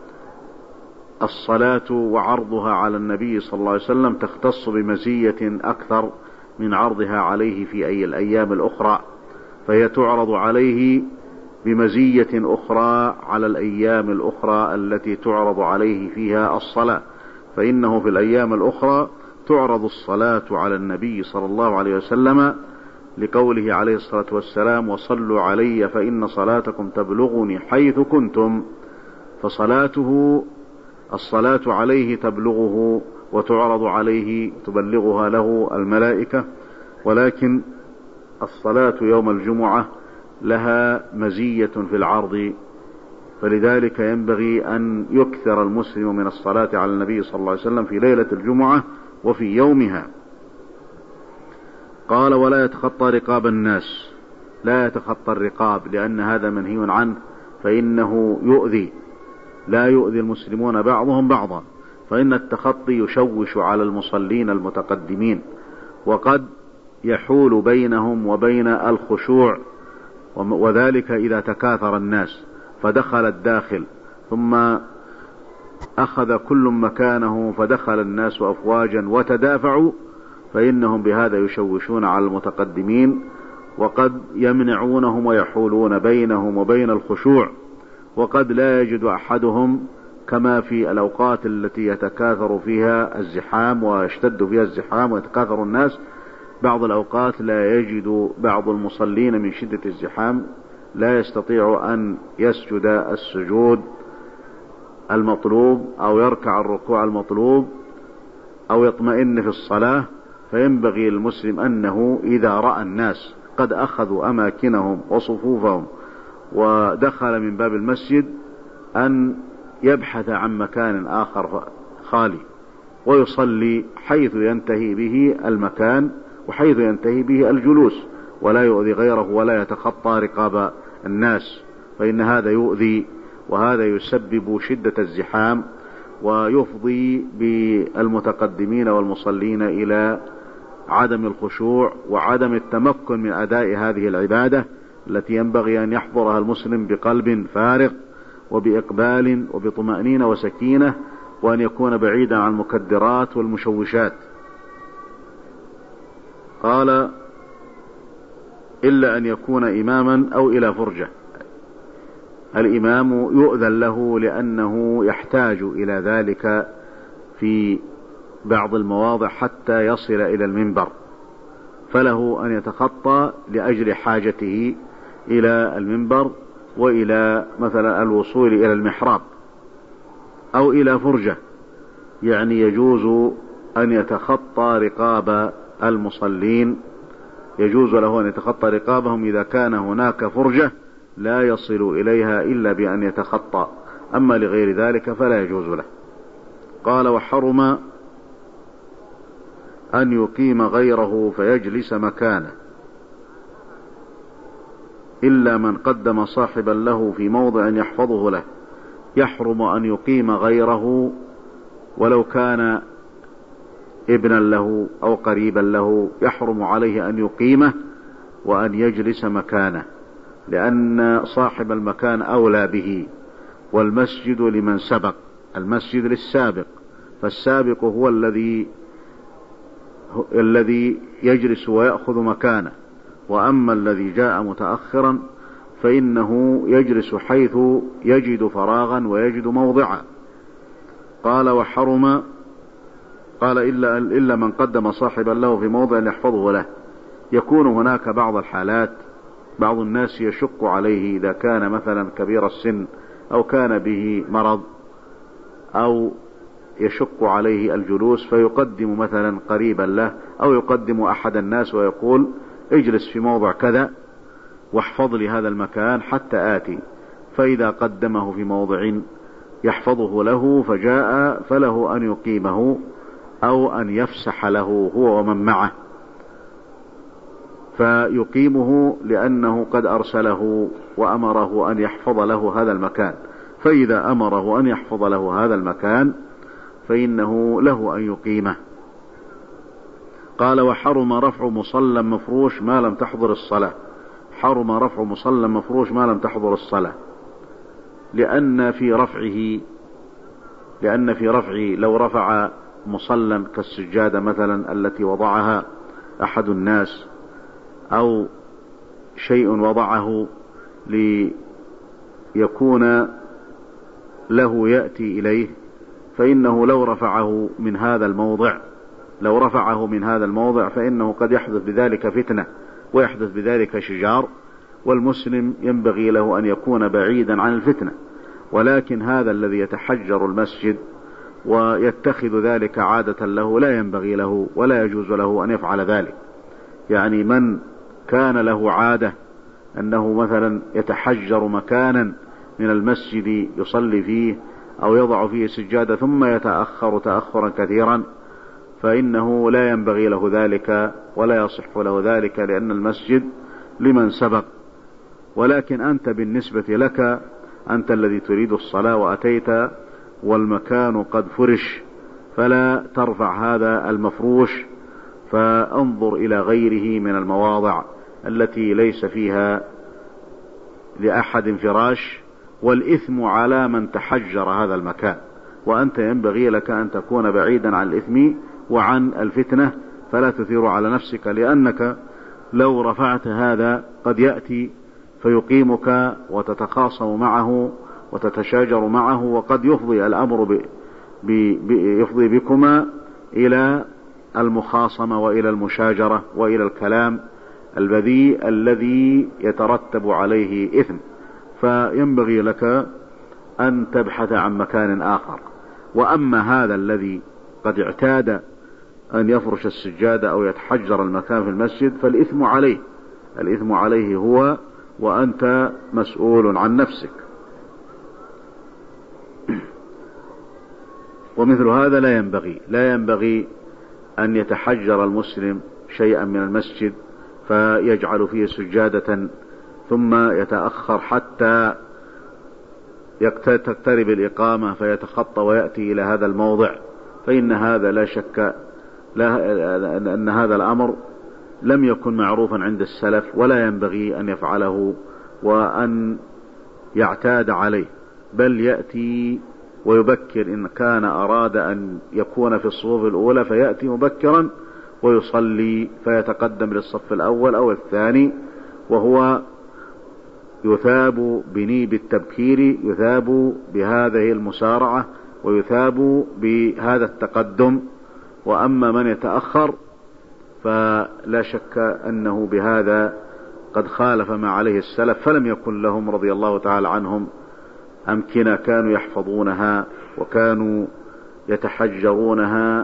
الصلاة وعرضها على النبي صلى الله عليه وسلم تختص بمزية أكثر من عرضها عليه في أي الأيام الأخرى، فهي تعرض عليه بمزية أخرى على الأيام الأخرى التي تعرض عليه فيها الصلاة. فإنه في الأيام الأخرى تعرض الصلاة على النبي صلى الله عليه وسلم لقوله عليه الصلاة والسلام وصلوا علي فإن صلاتكم تبلغني حيث كنتم. فصلاته الصلاة عليه تبلغه وتعرض عليه تبلغها له الملائكة، ولكن الصلاة يوم الجمعة لها مزية في العرض، فلذلك ينبغي أن يكثر المسلم من الصلاة على النبي صلى الله عليه وسلم في ليلة الجمعة وفي يومها. قال ولا يتخطى رقاب الناس، لا يتخطى الرقاب لأن هذا منهي عنه، فإنه يؤذي لا يؤذي المسلمون بعضهم بعضا، فإن التخطي يشوش على المصلين المتقدمين، وقد يحول بينهم وبين الخشوع، وذلك إذا تكاثر الناس فدخل الداخل ثم أخذ كل مكانه فدخل الناس أفواجا وتدافعوا، فإنهم بهذا يشوشون على المتقدمين وقد يمنعونهم ويحولون بينهم وبين الخشوع، وقد لا يجد أحدهم كما في الأوقات التي يتكاثر فيها الزحام ويشتد فيها الزحام ويتكاثر الناس، بعض الأوقات لا يجد بعض المصلين من شدة الزحام لا يستطيع أن يسجد السجود المطلوب أو يركع الركوع المطلوب أو يطمئن في الصلاة. فينبغي للمسلم أنه إذا رأى الناس قد أخذوا أماكنهم وصفوفهم ودخل من باب المسجد أن يبحث عن مكان آخر خالي ويصلي حيث ينتهي به المكان وحيث ينتهي به الجلوس، ولا يؤذي غيره ولا يتخطى رقاب الناس، فإن هذا يؤذي وهذا يسبب شدة الزحام ويفضي بالمتقدمين والمصلين إلى عدم الخشوع وعدم التمكن من أداء هذه العبادة التي ينبغي أن يحضرها المسلم بقلب فارغ وبإقبال وبطمأنينة وسكينة، وأن يكون بعيدا عن المكدرات والمشوشات. قال إلا أن يكون إماما أو إلى فرجة. الإمام يؤذن له لأنه يحتاج إلى ذلك في بعض المواضع حتى يصل إلى المنبر، فله أن يتخطى لأجل حاجته إلى المنبر وإلى مثلا الوصول إلى المحراب أو إلى فرجة، يعني يجوز أن يتخطى رقاب المصلين، يجوز له أن يتخطى رقابهم إذا كان هناك فرجة لا يصل إليها إلا بأن يتخطى، أما لغير ذلك فلا يجوز له. قال وحرم أن يقيم غيره فيجلس مكانه إلا من قدم صاحبا له في موضع يحفظه له. يحرم أن يقيم غيره ولو كان ابنا له أو قريبا له، يحرم عليه أن يقيمه وأن يجلس مكانه، لأن صاحب المكان أولى به، والمسجد لمن سبق، المسجد للسابق، فالسابق هو الذي الذي يجلس ويأخذ مكانه، وأما الذي جاء متأخرا فإنه يجلس حيث يجد فراغا ويجد موضعا. قال وحرم قال إلا, إلا من قدم صاحبا له في موضع يحفظه له. يكون هناك بعض الحالات بعض الناس يشق عليه إذا كان مثلا كبير السن أو كان به مرض أو يشق عليه الجلوس فيقدم مثلا قريبا له أو يقدم أحد الناس ويقول اجلس في موضع كذا واحفظ لي هذا المكان حتى آتي، فإذا قدمه في موضع يحفظه له فجاء فله أن يقيمه أو أن يفسح له هو ومن معه، فيقيمه لأنه قد أرسله وأمره أن يحفظ له هذا المكان، فإذا أمره أن يحفظ له هذا المكان فإنه له أن يقيمه. قال وحرم رفع مصلى مفروش ما لم تحضر الصلاة. حرم رفع مصلى مفروش ما لم تحضر الصلاة، لأن في رفعه لأن في رفعه لو رفع مصلى كالسجادة مثلا التي وضعها أحد الناس أو شيء وضعه ليكون له يأتي إليه، فإنه لو رفعه من هذا الموضع لو رفعه من هذا الموضع فإنه قد يحدث بذلك فتنة ويحدث بذلك شجار، والمسلم ينبغي له أن يكون بعيدا عن الفتنة. ولكن هذا الذي يتحجر المسجد ويتخذ ذلك عادة له لا ينبغي له ولا يجوز له أن يفعل ذلك. يعني من كان له عادة أنه مثلا يتحجر مكانا من المسجد يصلي فيه أو يضع فيه سجادة ثم يتأخر تأخرا كثيرا فإنه لا ينبغي له ذلك ولا يصح له ذلك، لأن المسجد لمن سبق. ولكن أنت بالنسبة لك أنت الذي تريد الصلاة وأتيت والمكان قد فرش، فلا ترفع هذا المفروش، فانظر إلى غيره من المواضع التي ليس فيها لأحد فراش، والإثم على من تحجر هذا المكان، وأنت ينبغي لك أن تكون بعيدا عن الإثم وعن الفتنة، فلا تثير على نفسك، لأنك لو رفعت هذا قد يأتي فيقيمك وتتخاصم معه وتتشاجر معه، وقد يفضي الأمر ب... ب... ب... يفضي بكما إلى المخاصمة وإلى المشاجرة وإلى الكلام البذيء الذي يترتب عليه إثم، فينبغي لك أن تبحث عن مكان آخر. وأما هذا الذي قد اعتاد أن يفرش السجادة أو يتحجر المكان في المسجد فالإثم عليه، الإثم عليه هو، وأنت مسؤول عن نفسك. ومثل هذا لا ينبغي لا ينبغي أن يتحجر المسلم شيئا من المسجد فيجعل فيه سجادة ثم يتأخر حتى تقترب الإقامة فيتخطى ويأتي إلى هذا الموضع، فإن هذا لا شك لا أن هذا الأمر لم يكن معروفا عند السلف، ولا ينبغي أن يفعله وأن يعتاد عليه، بل يأتي ويبكر إن كان أراد أن يكون في الصفوف الأولى فيأتي مبكرا ويصلي فيتقدم للصف الأول أو الثاني، وهو يثاب بنيب التبكير، يثاب بهذه المسارعة ويثاب بهذا التقدم. وأما من يتأخر فلا شك أنه بهذا قد خالف ما عليه السلف، فلم يكن لهم رضي الله تعالى عنهم أمكنة كانوا يحفظونها وكانوا يتحجرونها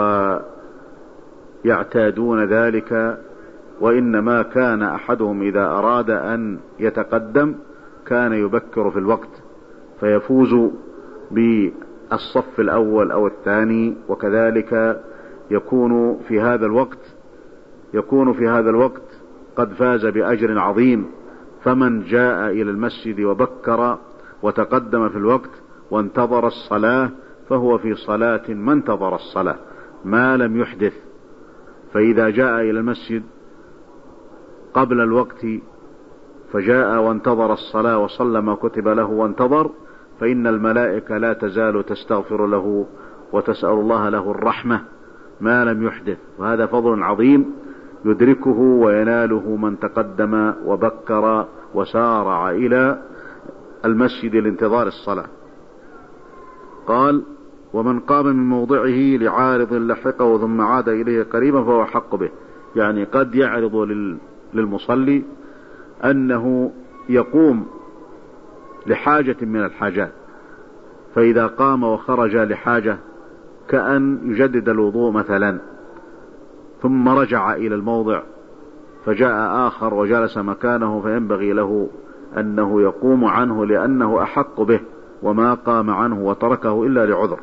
ويعتادون ذلك، وإنما كان أحدهم إذا أراد أن يتقدم كان يبكر في الوقت فيفوز بالصف الأول أو الثاني، وكذلك يكون في هذا الوقت يكون في هذا الوقت قد فاز بأجر عظيم. فمن جاء إلى المسجد وبكر وتقدم في الوقت وانتظر الصلاة فهو في صلاة ما انتظر الصلاة ما لم يحدث. فإذا جاء إلى المسجد قبل الوقت فجاء وانتظر الصلاة وصلى ما كتب له وانتظر، فإن الملائكة لا تزال تستغفر له وتسأل الله له الرحمة ما لم يحدث، وهذا فضل عظيم يدركه ويناله من تقدم وبكر وسارع إلى المسجد لانتظار الصلاة. قال: ومن قام من موضعه لعارض لحقه ثم عاد إليه قريبا فهو حق به. يعني قد يعرض للمصلي أنه يقوم لحاجة من الحاجات، فإذا قام وخرج لحاجة كأن يجدد الوضوء مثلا ثم رجع إلى الموضع فجاء آخر وجلس مكانه، فينبغي له أنه يقوم عنه لأنه أحق به، وما قام عنه وتركه إلا لعذر.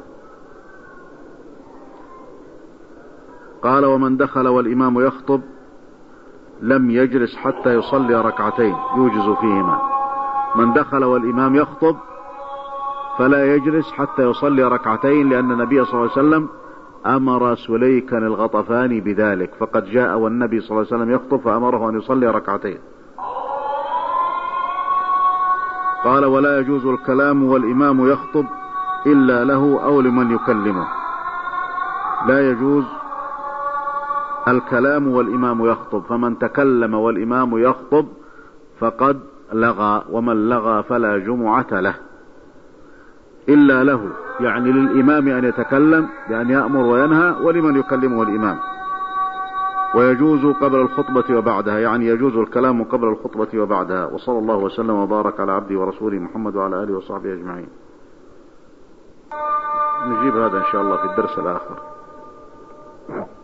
قال: ومن دخل والإمام يخطب لم يجلس حتى يصلي ركعتين يوجز فيهما. من دخل والإمام يخطب فلا يجلس حتى يصلي ركعتين، لأن النبي صلى الله عليه وسلم أمر سليكا الغطفاني بذلك، فقد جاء والنبي صلى الله عليه وسلم يخطب فأمره أن يصلي ركعتين. قال: ولا يجوز الكلام والإمام يخطب إلا له أو لمن يكلمه. لا يجوز الكلام والإمام يخطب، فمن تكلم والإمام يخطب فقد لغى، ومن لغى فلا جمعة له. إلا له يعني للإمام أن يتكلم بأن يأمر وينهى، ولمن يكلمه الإمام. ويجوز قبل الخطبة وبعدها، يعني يجوز الكلام قبل الخطبة وبعدها. وصلى الله وسلم وبارك على عبده ورسوله محمد وعلى آله وصحبه أجمعين. نجيب هذا إن شاء الله في الدرس الآخر.